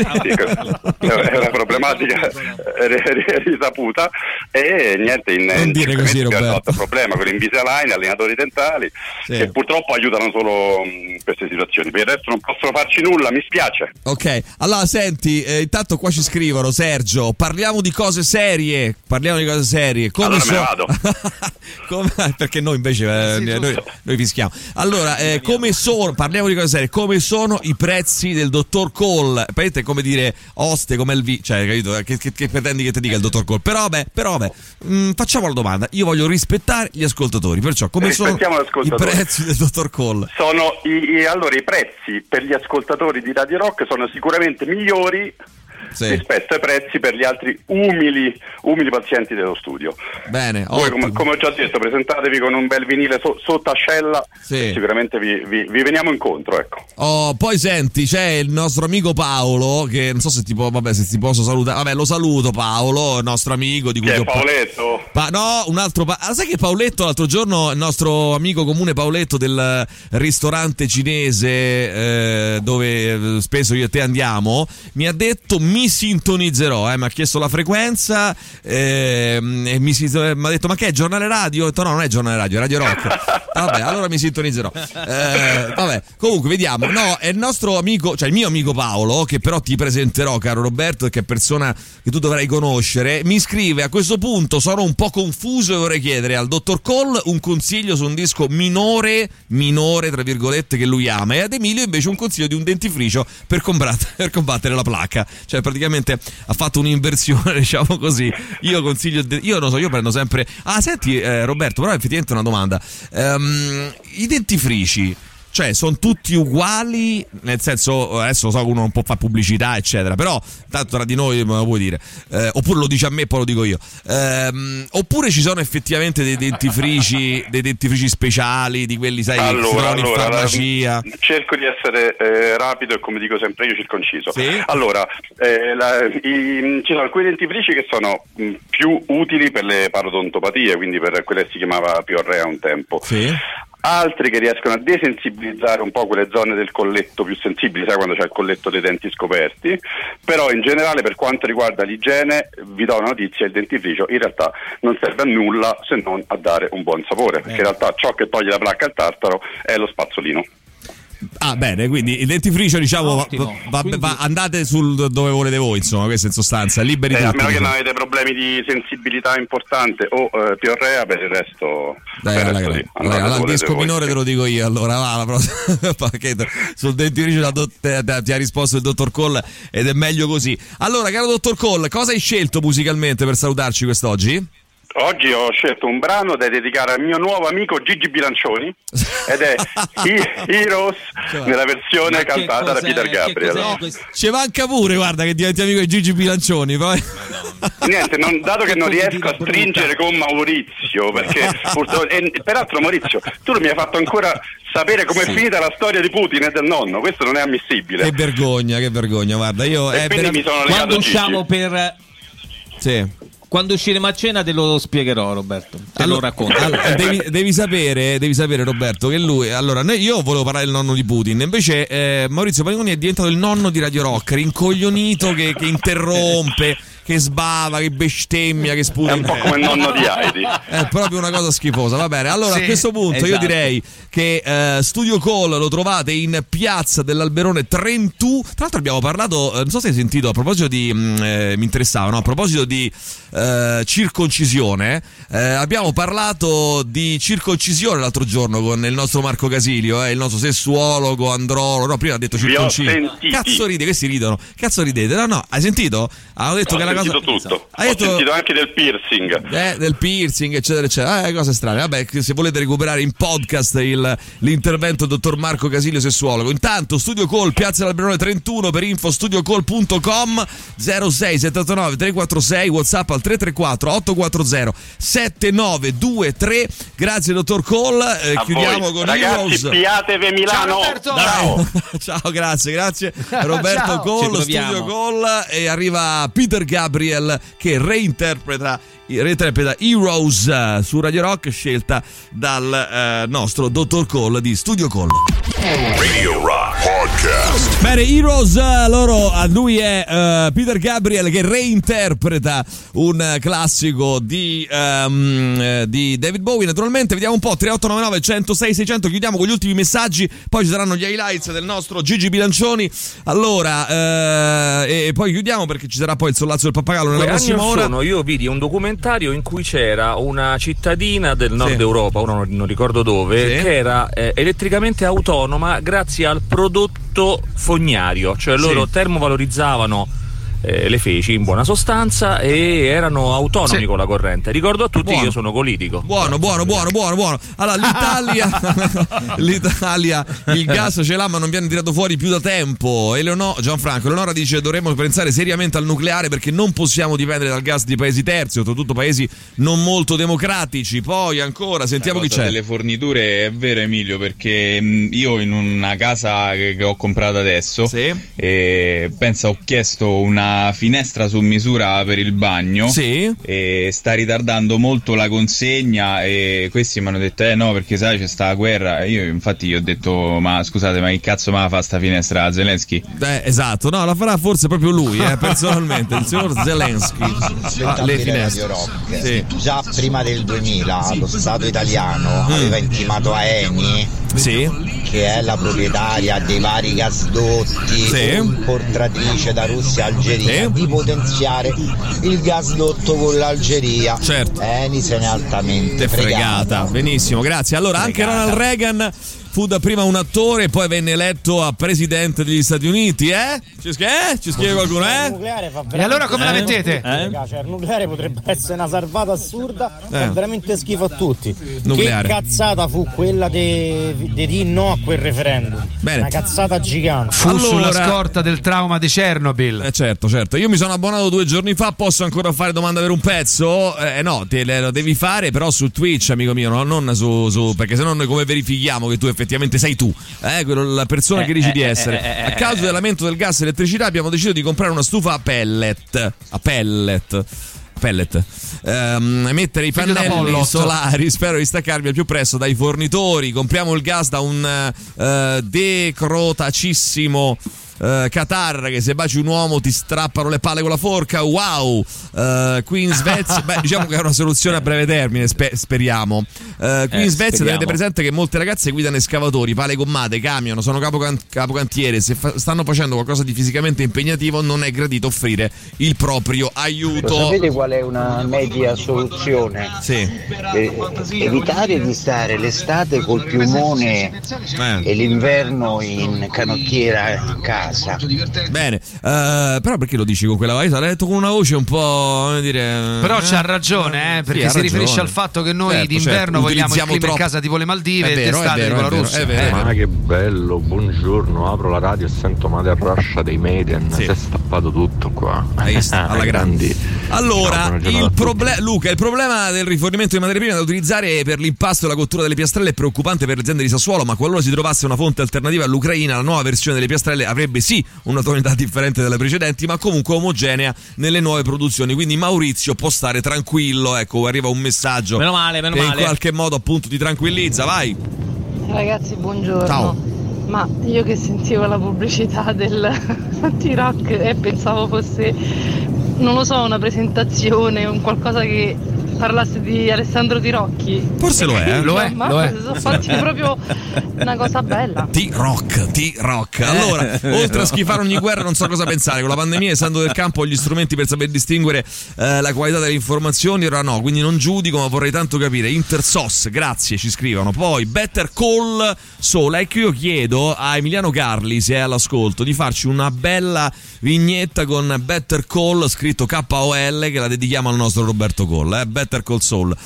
Speaker 17: È una problematica risaputa e niente,
Speaker 3: non dire così, Roberto.
Speaker 17: Problema con l'Invisalign, allenatori dentali, che purtroppo aiutano solo in queste situazioni. Per il resto non possono farci nulla, mi spiace.
Speaker 3: Ok, allora senti, intanto qua ci scrivono: Sergio, parliamo di cose serie. Come
Speaker 17: allora me ne vado.
Speaker 3: Perché noi invece noi fischiamo. Allora, parliamo di cose serie. Come sono i prezzi del dottor Cole? È come dire oste, come il cioè, capito? Che pretendi che ti dica il dottor Cole? Però vabbè, facciamo la domanda. Io voglio rispettare gli ascoltatori, perciò come sono i prezzi del dottor Cole?
Speaker 17: Allora, i prezzi per gli ascoltatori di Radio Rock sono sicuramente migliori rispetto ai prezzi per gli altri umili pazienti dello studio.
Speaker 3: Bene,
Speaker 17: voi come ho già detto, presentatevi con un bel vinile sotto ascella e sicuramente vi veniamo incontro, ecco.
Speaker 3: Poi senti, c'è il nostro amico Paolo che non so se ti posso salutare. Vabbè, lo saluto Paolo, il nostro amico di cui
Speaker 17: che è Paoletto?
Speaker 3: No, un altro sai che Paoletto l'altro giorno, il nostro amico comune Paoletto del ristorante cinese dove spesso io e te andiamo, mi ha detto mi sintonizzerò, mi ha chiesto la frequenza e mi ha detto: ma che è giornale radio? Ho detto: no, non è giornale radio, è Radio Rock. Vabbè, allora mi sintonizzerò. Vabbè, comunque vediamo. No, è il nostro amico, cioè il mio amico Paolo, che però ti presenterò, caro Roberto, che è persona che tu dovrai conoscere. Mi scrive: a questo punto sono un po' confuso e vorrei chiedere al dottor Cole un consiglio su un disco minore tra virgolette che lui ama, e ad Emilio invece un consiglio di un dentifricio per combattere la placca. Cioè praticamente ha fatto un'inversione, diciamo così. Io consiglio, io non so, io prendo sempre. Senti Roberto, però effettivamente una domanda. I dentifrici, cioè sono tutti uguali, nel senso, adesso so che uno non può fare pubblicità eccetera, però tanto tra di noi me lo puoi dire, oppure lo dici a me e poi lo dico io, oppure ci sono effettivamente dei dentifrici speciali, di quelli sai che si trovano in farmacia.
Speaker 17: Cerco di essere rapido e come dico sempre io circonciso.
Speaker 3: Sì?
Speaker 17: Allora, ci sono alcuni dentifrici che sono più utili per le parodontopatie, quindi per quelle che si chiamava piorrea un tempo.
Speaker 3: Sì.
Speaker 17: altri che riescono a desensibilizzare un po' quelle zone del colletto più sensibili, sai quando c'è il colletto dei denti scoperti. Però in generale, per quanto riguarda l'igiene, vi do una notizia: il dentifricio in realtà non serve a nulla se non a dare un buon sapore, perché in realtà ciò che toglie la placca al tartaro è lo spazzolino.
Speaker 3: Ah, bene, quindi il dentifricio, diciamo, andate sul dove volete voi, insomma, questo in sostanza, liberi tutti.
Speaker 17: A meno che non avete problemi di sensibilità importante o piorrea, per il resto.
Speaker 3: Allora, il disco minore te lo dico io, allora va la prossima pacchetto. Sul dentifricio ti ha risposto il dottor Cole ed è meglio così. Allora, caro dottor Cole, cosa hai scelto musicalmente per salutarci quest'oggi?
Speaker 17: Oggi ho scelto un brano da dedicare al mio nuovo amico Gigi Bilancioni ed è Heroes nella versione cantata da Peter Gabriel.
Speaker 3: Ci manca pure, guarda, che diventi amico di Gigi Bilancioni. Poi.
Speaker 17: Niente, dato che non riesco a stringere con Maurizio, perché peraltro Maurizio, tu non mi hai fatto ancora sapere com'è finita la storia di Putin e del nonno, questo non è ammissibile.
Speaker 3: Che vergogna, guarda, io
Speaker 17: quindi mi sono legato
Speaker 6: quando usciamo per quando usciremo a cena te lo spiegherò, Roberto. Te lo racconto.
Speaker 3: Devi sapere, Roberto, che lui. Allora, io volevo parlare del nonno di Putin. Invece, Maurizio Paniconi è diventato il nonno di Radio Rock, rincoglionito, che interrompe, che sbava, che bestemmia, che sputa.
Speaker 17: È un po' come il nonno di Heidi.
Speaker 3: È proprio una cosa schifosa. Va bene. Allora, a questo punto io direi che Studio Call lo trovate in piazza dell'Alberone 31. Tra l'altro abbiamo parlato, non so se hai sentito, a proposito di mi interessava, no? A proposito di circoncisione, abbiamo parlato di circoncisione l'altro giorno con il nostro Marco Casilio, il nostro sessuologo, andrologo. No, prima ha detto circoncisione. Cazzo ride, questi ridono. Cazzo ridete? No, hai sentito? Hanno detto che è una cosa.
Speaker 17: Tutto. Ho sentito anche del piercing.
Speaker 3: Del piercing, eccetera, eccetera. Cose strane. Vabbè, se volete recuperare in podcast l'intervento del dottor Marco Casilio, sessuologo. Intanto, Studio Call, piazza dell'Alberone 31, per info studiocall.com, 0679 346, WhatsApp al 334 840 7923. Grazie dottor Call. Chiudiamo con
Speaker 17: ragazzi, piatevi Milano.
Speaker 3: Ciao, ciao, grazie Roberto Call, Studio Call, e arriva Peter Gabriel che reinterpreta Heroes su Radio Rock, scelta dal nostro dottor Call di Studio Call.
Speaker 2: Radio Rock Podcast.
Speaker 3: Bene, Heroes, lui è Peter Gabriel che reinterpreta un classico di David Bowie. Naturalmente vediamo un po', 3899 106 600. Chiudiamo con gli ultimi messaggi, poi ci saranno gli highlights del nostro Gigi Bilancioni. Allora, e poi chiudiamo perché ci sarà poi il sollazzo del pappagallo nella prossima ora.
Speaker 18: Io vidi un documentario in cui c'era una cittadina del nord Europa, ora non ricordo dove, che era elettricamente autonoma grazie al prodotto fognario, cioè loro termovalorizzavano le feci in buona sostanza e erano autonomi con la corrente. Ricordo a tutti che io sono politico.
Speaker 3: Buono. Allora, l'Italia il gas ce l'ha ma non viene tirato fuori più da tempo. Gianfranco, Eleonora dice dovremmo pensare seriamente al nucleare perché non possiamo dipendere dal gas di paesi terzi, soprattutto paesi non molto democratici. Poi ancora sentiamo chi c'è.
Speaker 19: Delle forniture è vero Emilio, perché io in una casa che ho comprato adesso ho chiesto una finestra su misura per il bagno e sta ritardando molto la consegna e questi mi hanno detto no perché sai c'è sta la guerra. Io infatti gli ho detto ma scusate ma che cazzo me la fa sta finestra Zelensky?
Speaker 3: Esatto, no, la farà forse proprio lui personalmente, il signor Zelensky. Le finestre
Speaker 20: già prima del 2000 lo Stato italiano aveva intimato a Eni che è la proprietaria dei vari gasdotti, importatrice da Russia a Algeria, di potenziare il gasdotto con l'Algeria. Eni se n'è altamente fregata.
Speaker 3: Benissimo, grazie. Allora anche Ronald Reagan fu dapprima un attore e poi venne eletto a presidente degli Stati Uniti, Ci scrive qualcuno,
Speaker 11: Il nucleare fa
Speaker 4: E allora come la mettete?
Speaker 11: Cioè, il nucleare potrebbe essere una salvata assurda, fa veramente schifo a tutti.
Speaker 3: Nucleare.
Speaker 11: Che cazzata fu quella di no a quel referendum.
Speaker 3: Bene.
Speaker 11: Una cazzata gigante.
Speaker 4: Fu sulla scorta del trauma di Chernobyl.
Speaker 3: Certo. Io mi sono abbonato 2 giorni fa, posso ancora fare domanda per un pezzo? No, lo devi fare però su Twitch, amico mio, no? Non su perché sennò noi come verifichiamo che tu effettivamente sei tu, la persona che dici di essere. A causa dell'aumento del gas e elettricità abbiamo deciso di comprare una stufa a pellet. pellet. Mettere i pannelli solari, spero di staccarmi al più presto dai fornitori. Compriamo il gas da un decrotacissimo Qatar, che se baci un uomo ti strappano le palle con la forca. Wow. Qui in Svezia diciamo che è una soluzione a breve termine, speriamo. Qui in Svezia tenete presente che molte ragazze guidano escavatori, pale gommate, camion, sono capocantiere. Se stanno facendo qualcosa di fisicamente impegnativo non è gradito offrire il proprio aiuto.
Speaker 21: Lo sapete qual è una media soluzione?
Speaker 3: Sì.
Speaker 21: Evitare di stare l'estate col piumone e l'inverno in canottiera a casa.
Speaker 3: Bene, però perché lo dici con quella voce? L'ha detto con una voce un po', come dire.
Speaker 4: Però c'ha ragione, perché si riferisce al fatto che noi d'inverno vogliamo il clima in casa tipo le Maldive e d'estate tipo la Russia.
Speaker 22: Ma che bello, buongiorno, apro la radio e sento Mother Russia dei Maiden. Si è stappato tutto qua.
Speaker 3: Alla grandi. Allora, Luca, il problema del rifornimento di materie prime da utilizzare per l'impasto e la cottura delle piastrelle è preoccupante per le aziende di Sassuolo, ma qualora si trovasse una fonte alternativa all'Ucraina, la nuova versione delle piastrelle avrebbe sì una tonalità differente dalle precedenti, ma comunque omogenea nelle nuove produzioni. Quindi Maurizio può stare tranquillo. Ecco, arriva un messaggio
Speaker 6: meno male.
Speaker 3: In qualche modo appunto ti tranquillizza. Vai
Speaker 23: ragazzi, buongiorno.
Speaker 3: Ciao.
Speaker 23: Ma io che sentivo la pubblicità del T-Rock e pensavo fosse, non lo so, una presentazione, un qualcosa che parlasse di Alessandro Tirocchi.
Speaker 3: Forse lo è.
Speaker 23: Lo è. Sono fatti proprio una cosa bella.
Speaker 3: T-Rock. Allora, oltre a schifare ogni guerra, non so cosa pensare. Con la pandemia, essendo del campo, ho gli strumenti per saper distinguere la qualità delle informazioni. Ora no, quindi non giudico, ma vorrei tanto capire. Intersos, grazie, ci scrivono. Poi Better Call Saul. Ecco, io chiedo a Emiliano Carli, se è all'ascolto, di farci una bella vignetta con Better Call scritto KOL, che la dedichiamo al nostro Roberto Call. Better Call Saul.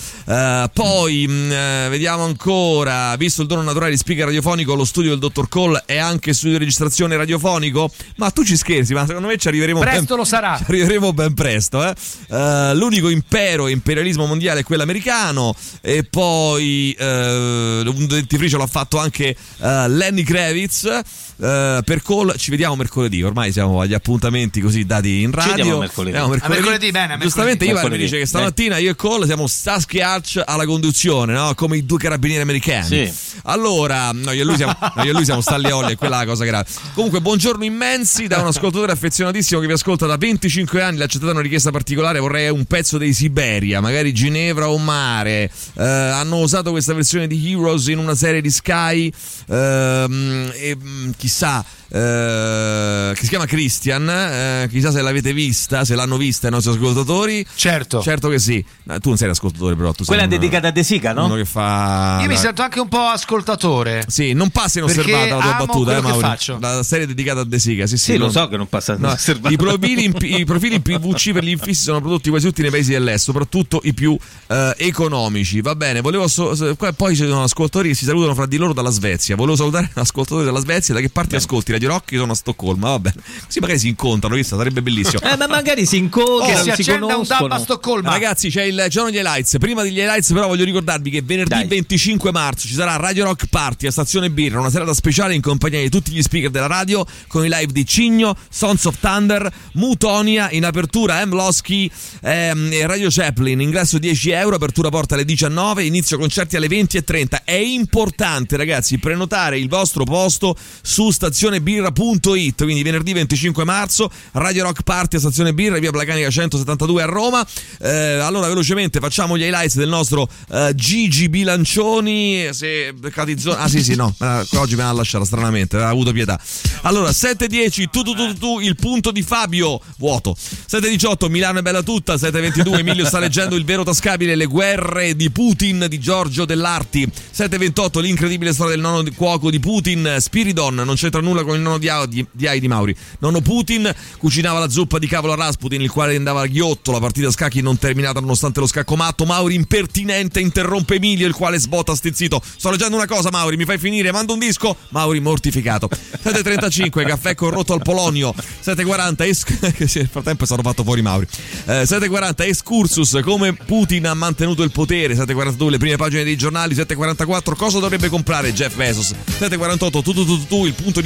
Speaker 3: Poi vediamo ancora. Visto il dono naturale di speaker radiofonico, lo studio del Dottor Cole è anche studio di registrazione radiofonico. Ma tu ci scherzi? Ma secondo me ci arriveremo
Speaker 4: presto. Lo sarà.
Speaker 3: Ci arriveremo ben presto. L'unico imperialismo mondiale è quello americano. E poi un dentifricio l'ha fatto anche Lenny Kravitz. Per Cole ci vediamo mercoledì. Ormai siamo agli appuntamenti così dati in radio.
Speaker 6: Ci vediamo
Speaker 3: mercoledì.
Speaker 4: Bene.
Speaker 3: Giustamente Ivan mi dice che stamattina io e Cole siamo Starsky Hutch alla conduzione, no? Come i due carabinieri americani.
Speaker 6: Sì.
Speaker 3: Allora, noi e lui siamo Stallioli, e quella è la cosa grave. Comunque, buongiorno immensi da un ascoltatore affezionatissimo che vi ascolta da 25 anni. L'ha accettata una richiesta particolare. Vorrei un pezzo dei Siberia, magari Ginevra o Mare. Hanno usato questa versione di Heroes in una serie di Sky. E chissà. Che si chiama Christian, chissà se l'avete vista, se l'hanno vista i nostri ascoltatori.
Speaker 4: Certo
Speaker 3: che sì. Tu non sei l'ascoltatore, però tu
Speaker 6: quella
Speaker 3: sei
Speaker 6: dedicata a De Sica, no?
Speaker 3: Uno che fa.
Speaker 4: Io mi sento anche un po' ascoltatore.
Speaker 3: Sì, non passa inosservata la tua battuta, Mauri.
Speaker 4: Faccio.
Speaker 3: La serie dedicata a De Sica. Sì,
Speaker 6: lo so che non passa inosservata.
Speaker 3: I profili in PVC per gli infissi sono prodotti quasi tutti nei paesi dell'est, soprattutto i più economici. Va bene, poi ci sono ascoltatori che si salutano fra di loro dalla Svezia. Volevo salutare l'ascoltatore dalla Svezia. Da che parte ascolti? Radio Rock? Io sono a Stoccolma, va bene. Così magari si incontrano, visto? Sarebbe bellissimo.
Speaker 6: Ma magari si incontrano,
Speaker 4: si accenda un DAB a Stoccolma.
Speaker 3: Ragazzi, c'è il giorno degli highlights. Prima degli highlights, però, voglio ricordarvi che venerdì 25 marzo ci sarà Radio Rock Party a Stazione Birra, una serata speciale in compagnia di tutti gli speaker della radio, con i live di Cigno, Sons of Thunder, Mutonia, in apertura Losky e Radio Chaplin. Ingresso 10 euro, apertura porta alle 19, inizio concerti alle 20:30. È importante, ragazzi, prenotare il vostro posto su stazionebirra.it. Quindi venerdì 25 marzo Radio Rock Party a Stazione Birra, via Placanica 172 a Roma. Allora, velocemente facciamo gli highlights del nostro Gigi Bilancioni. Se oggi me l'ha lasciata stranamente, aveva avuto pietà. Allora, 7:10 tu il punto di Fabio vuoto. 7:18 Milano è bella tutta. 7:22 Emilio sta leggendo Il vero tascabile, le guerre di Putin di Giorgio Dell'Arti. 7:28 l'incredibile storia del nonno di cuoco di Putin, Spiridon. Non c'entra nulla con il nonno di Ai di Mauri. Nonno Putin cucinava la zuppa di cavolo a Rasputin, il quale andava a ghiotto. La partita a scacchi non terminata nonostante lo scacco matto. Mauri impertinente interrompe Emilio, il quale sbotta stizzito. Sto leggendo una cosa, Mauri, mi fai finire? Mando un disco. Mauri mortificato. 7:35 caffè corrotto al Polonio. 7:40 che nel frattempo è stato fatto fuori Mauri. 7:40 excursus, come Putin ha mantenuto il potere. 7:42 le prime pagine dei giornali. 7:44 cosa dovrebbe comprare Jeff Bezos. 7:48 tu il punto di Fabio sono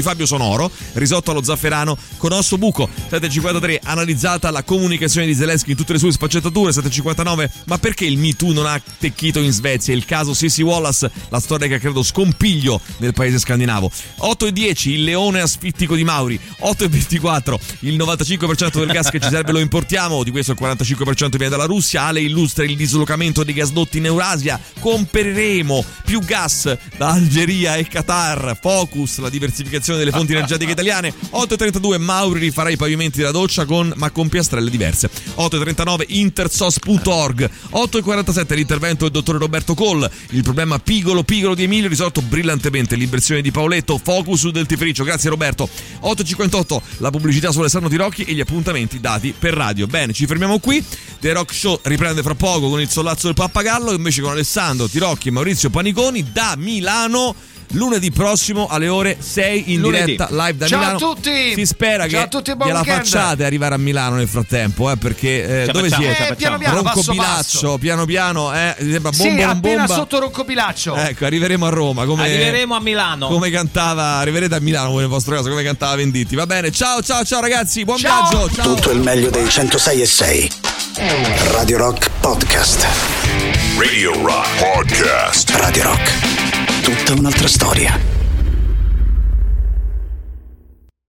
Speaker 3: sonoro, risotto allo zafferano con osso buco. 7.53, analizzata la comunicazione di Zelensky in tutte le sue sfaccettature. 7.59, ma perché il Me Too non ha attecchito in Svezia? Il caso Sissy Wallace, la storia che credo scompiglio nel paese scandinavo. 8.10, il leone asfittico di Mauri. 8.24, il 95% del gas che ci serve lo importiamo, di questo il 45% viene dalla Russia. Ale illustra il dislocamento dei gasdotti in Eurasia. Compreremo più gas da Algeria e Qatar. Focus, la diversificazione delle fonti energetiche italiane. 8.32, Mauri rifarà i pavimenti della doccia ma con piastrelle diverse. 8.39, intersos.org. 8.47, l'intervento del dottore Roberto Coll. Il problema pigolo di Emilio risolto brillantemente. L'impressione di Paoletto. Focus sul dentifricio, grazie Roberto. 8.58, la pubblicità su Alessandro Tirocchi e gli appuntamenti dati per radio. Bene, ci fermiamo qui. The Rock Show riprende fra poco con il sollazzo del pappagallo, invece con Alessandro Tirocchi e Maurizio Paniconi da Milano. Lunedì prossimo alle ore 6 in diretta live da Milano.
Speaker 4: Ciao a tutti!
Speaker 3: Si spera che gliela facciate arrivare a Milano nel frattempo, perché dove siete?
Speaker 4: Piano piano,
Speaker 3: Roncopilaccio, piano piano, sembra bomba,
Speaker 4: appena sotto Roncopilaccio.
Speaker 3: Ecco, arriveremo a Roma,
Speaker 6: arriveremo a Milano.
Speaker 3: Come cantava, arriverete a Milano voi nel vostro caso, come cantava Venditti. Va bene, ciao ragazzi, buon viaggio. Ciao.
Speaker 1: Tutto il meglio dei 106.6. Radio Rock Podcast.
Speaker 2: Radio Rock Podcast.
Speaker 1: Radio Rock. Tutta un'altra storia.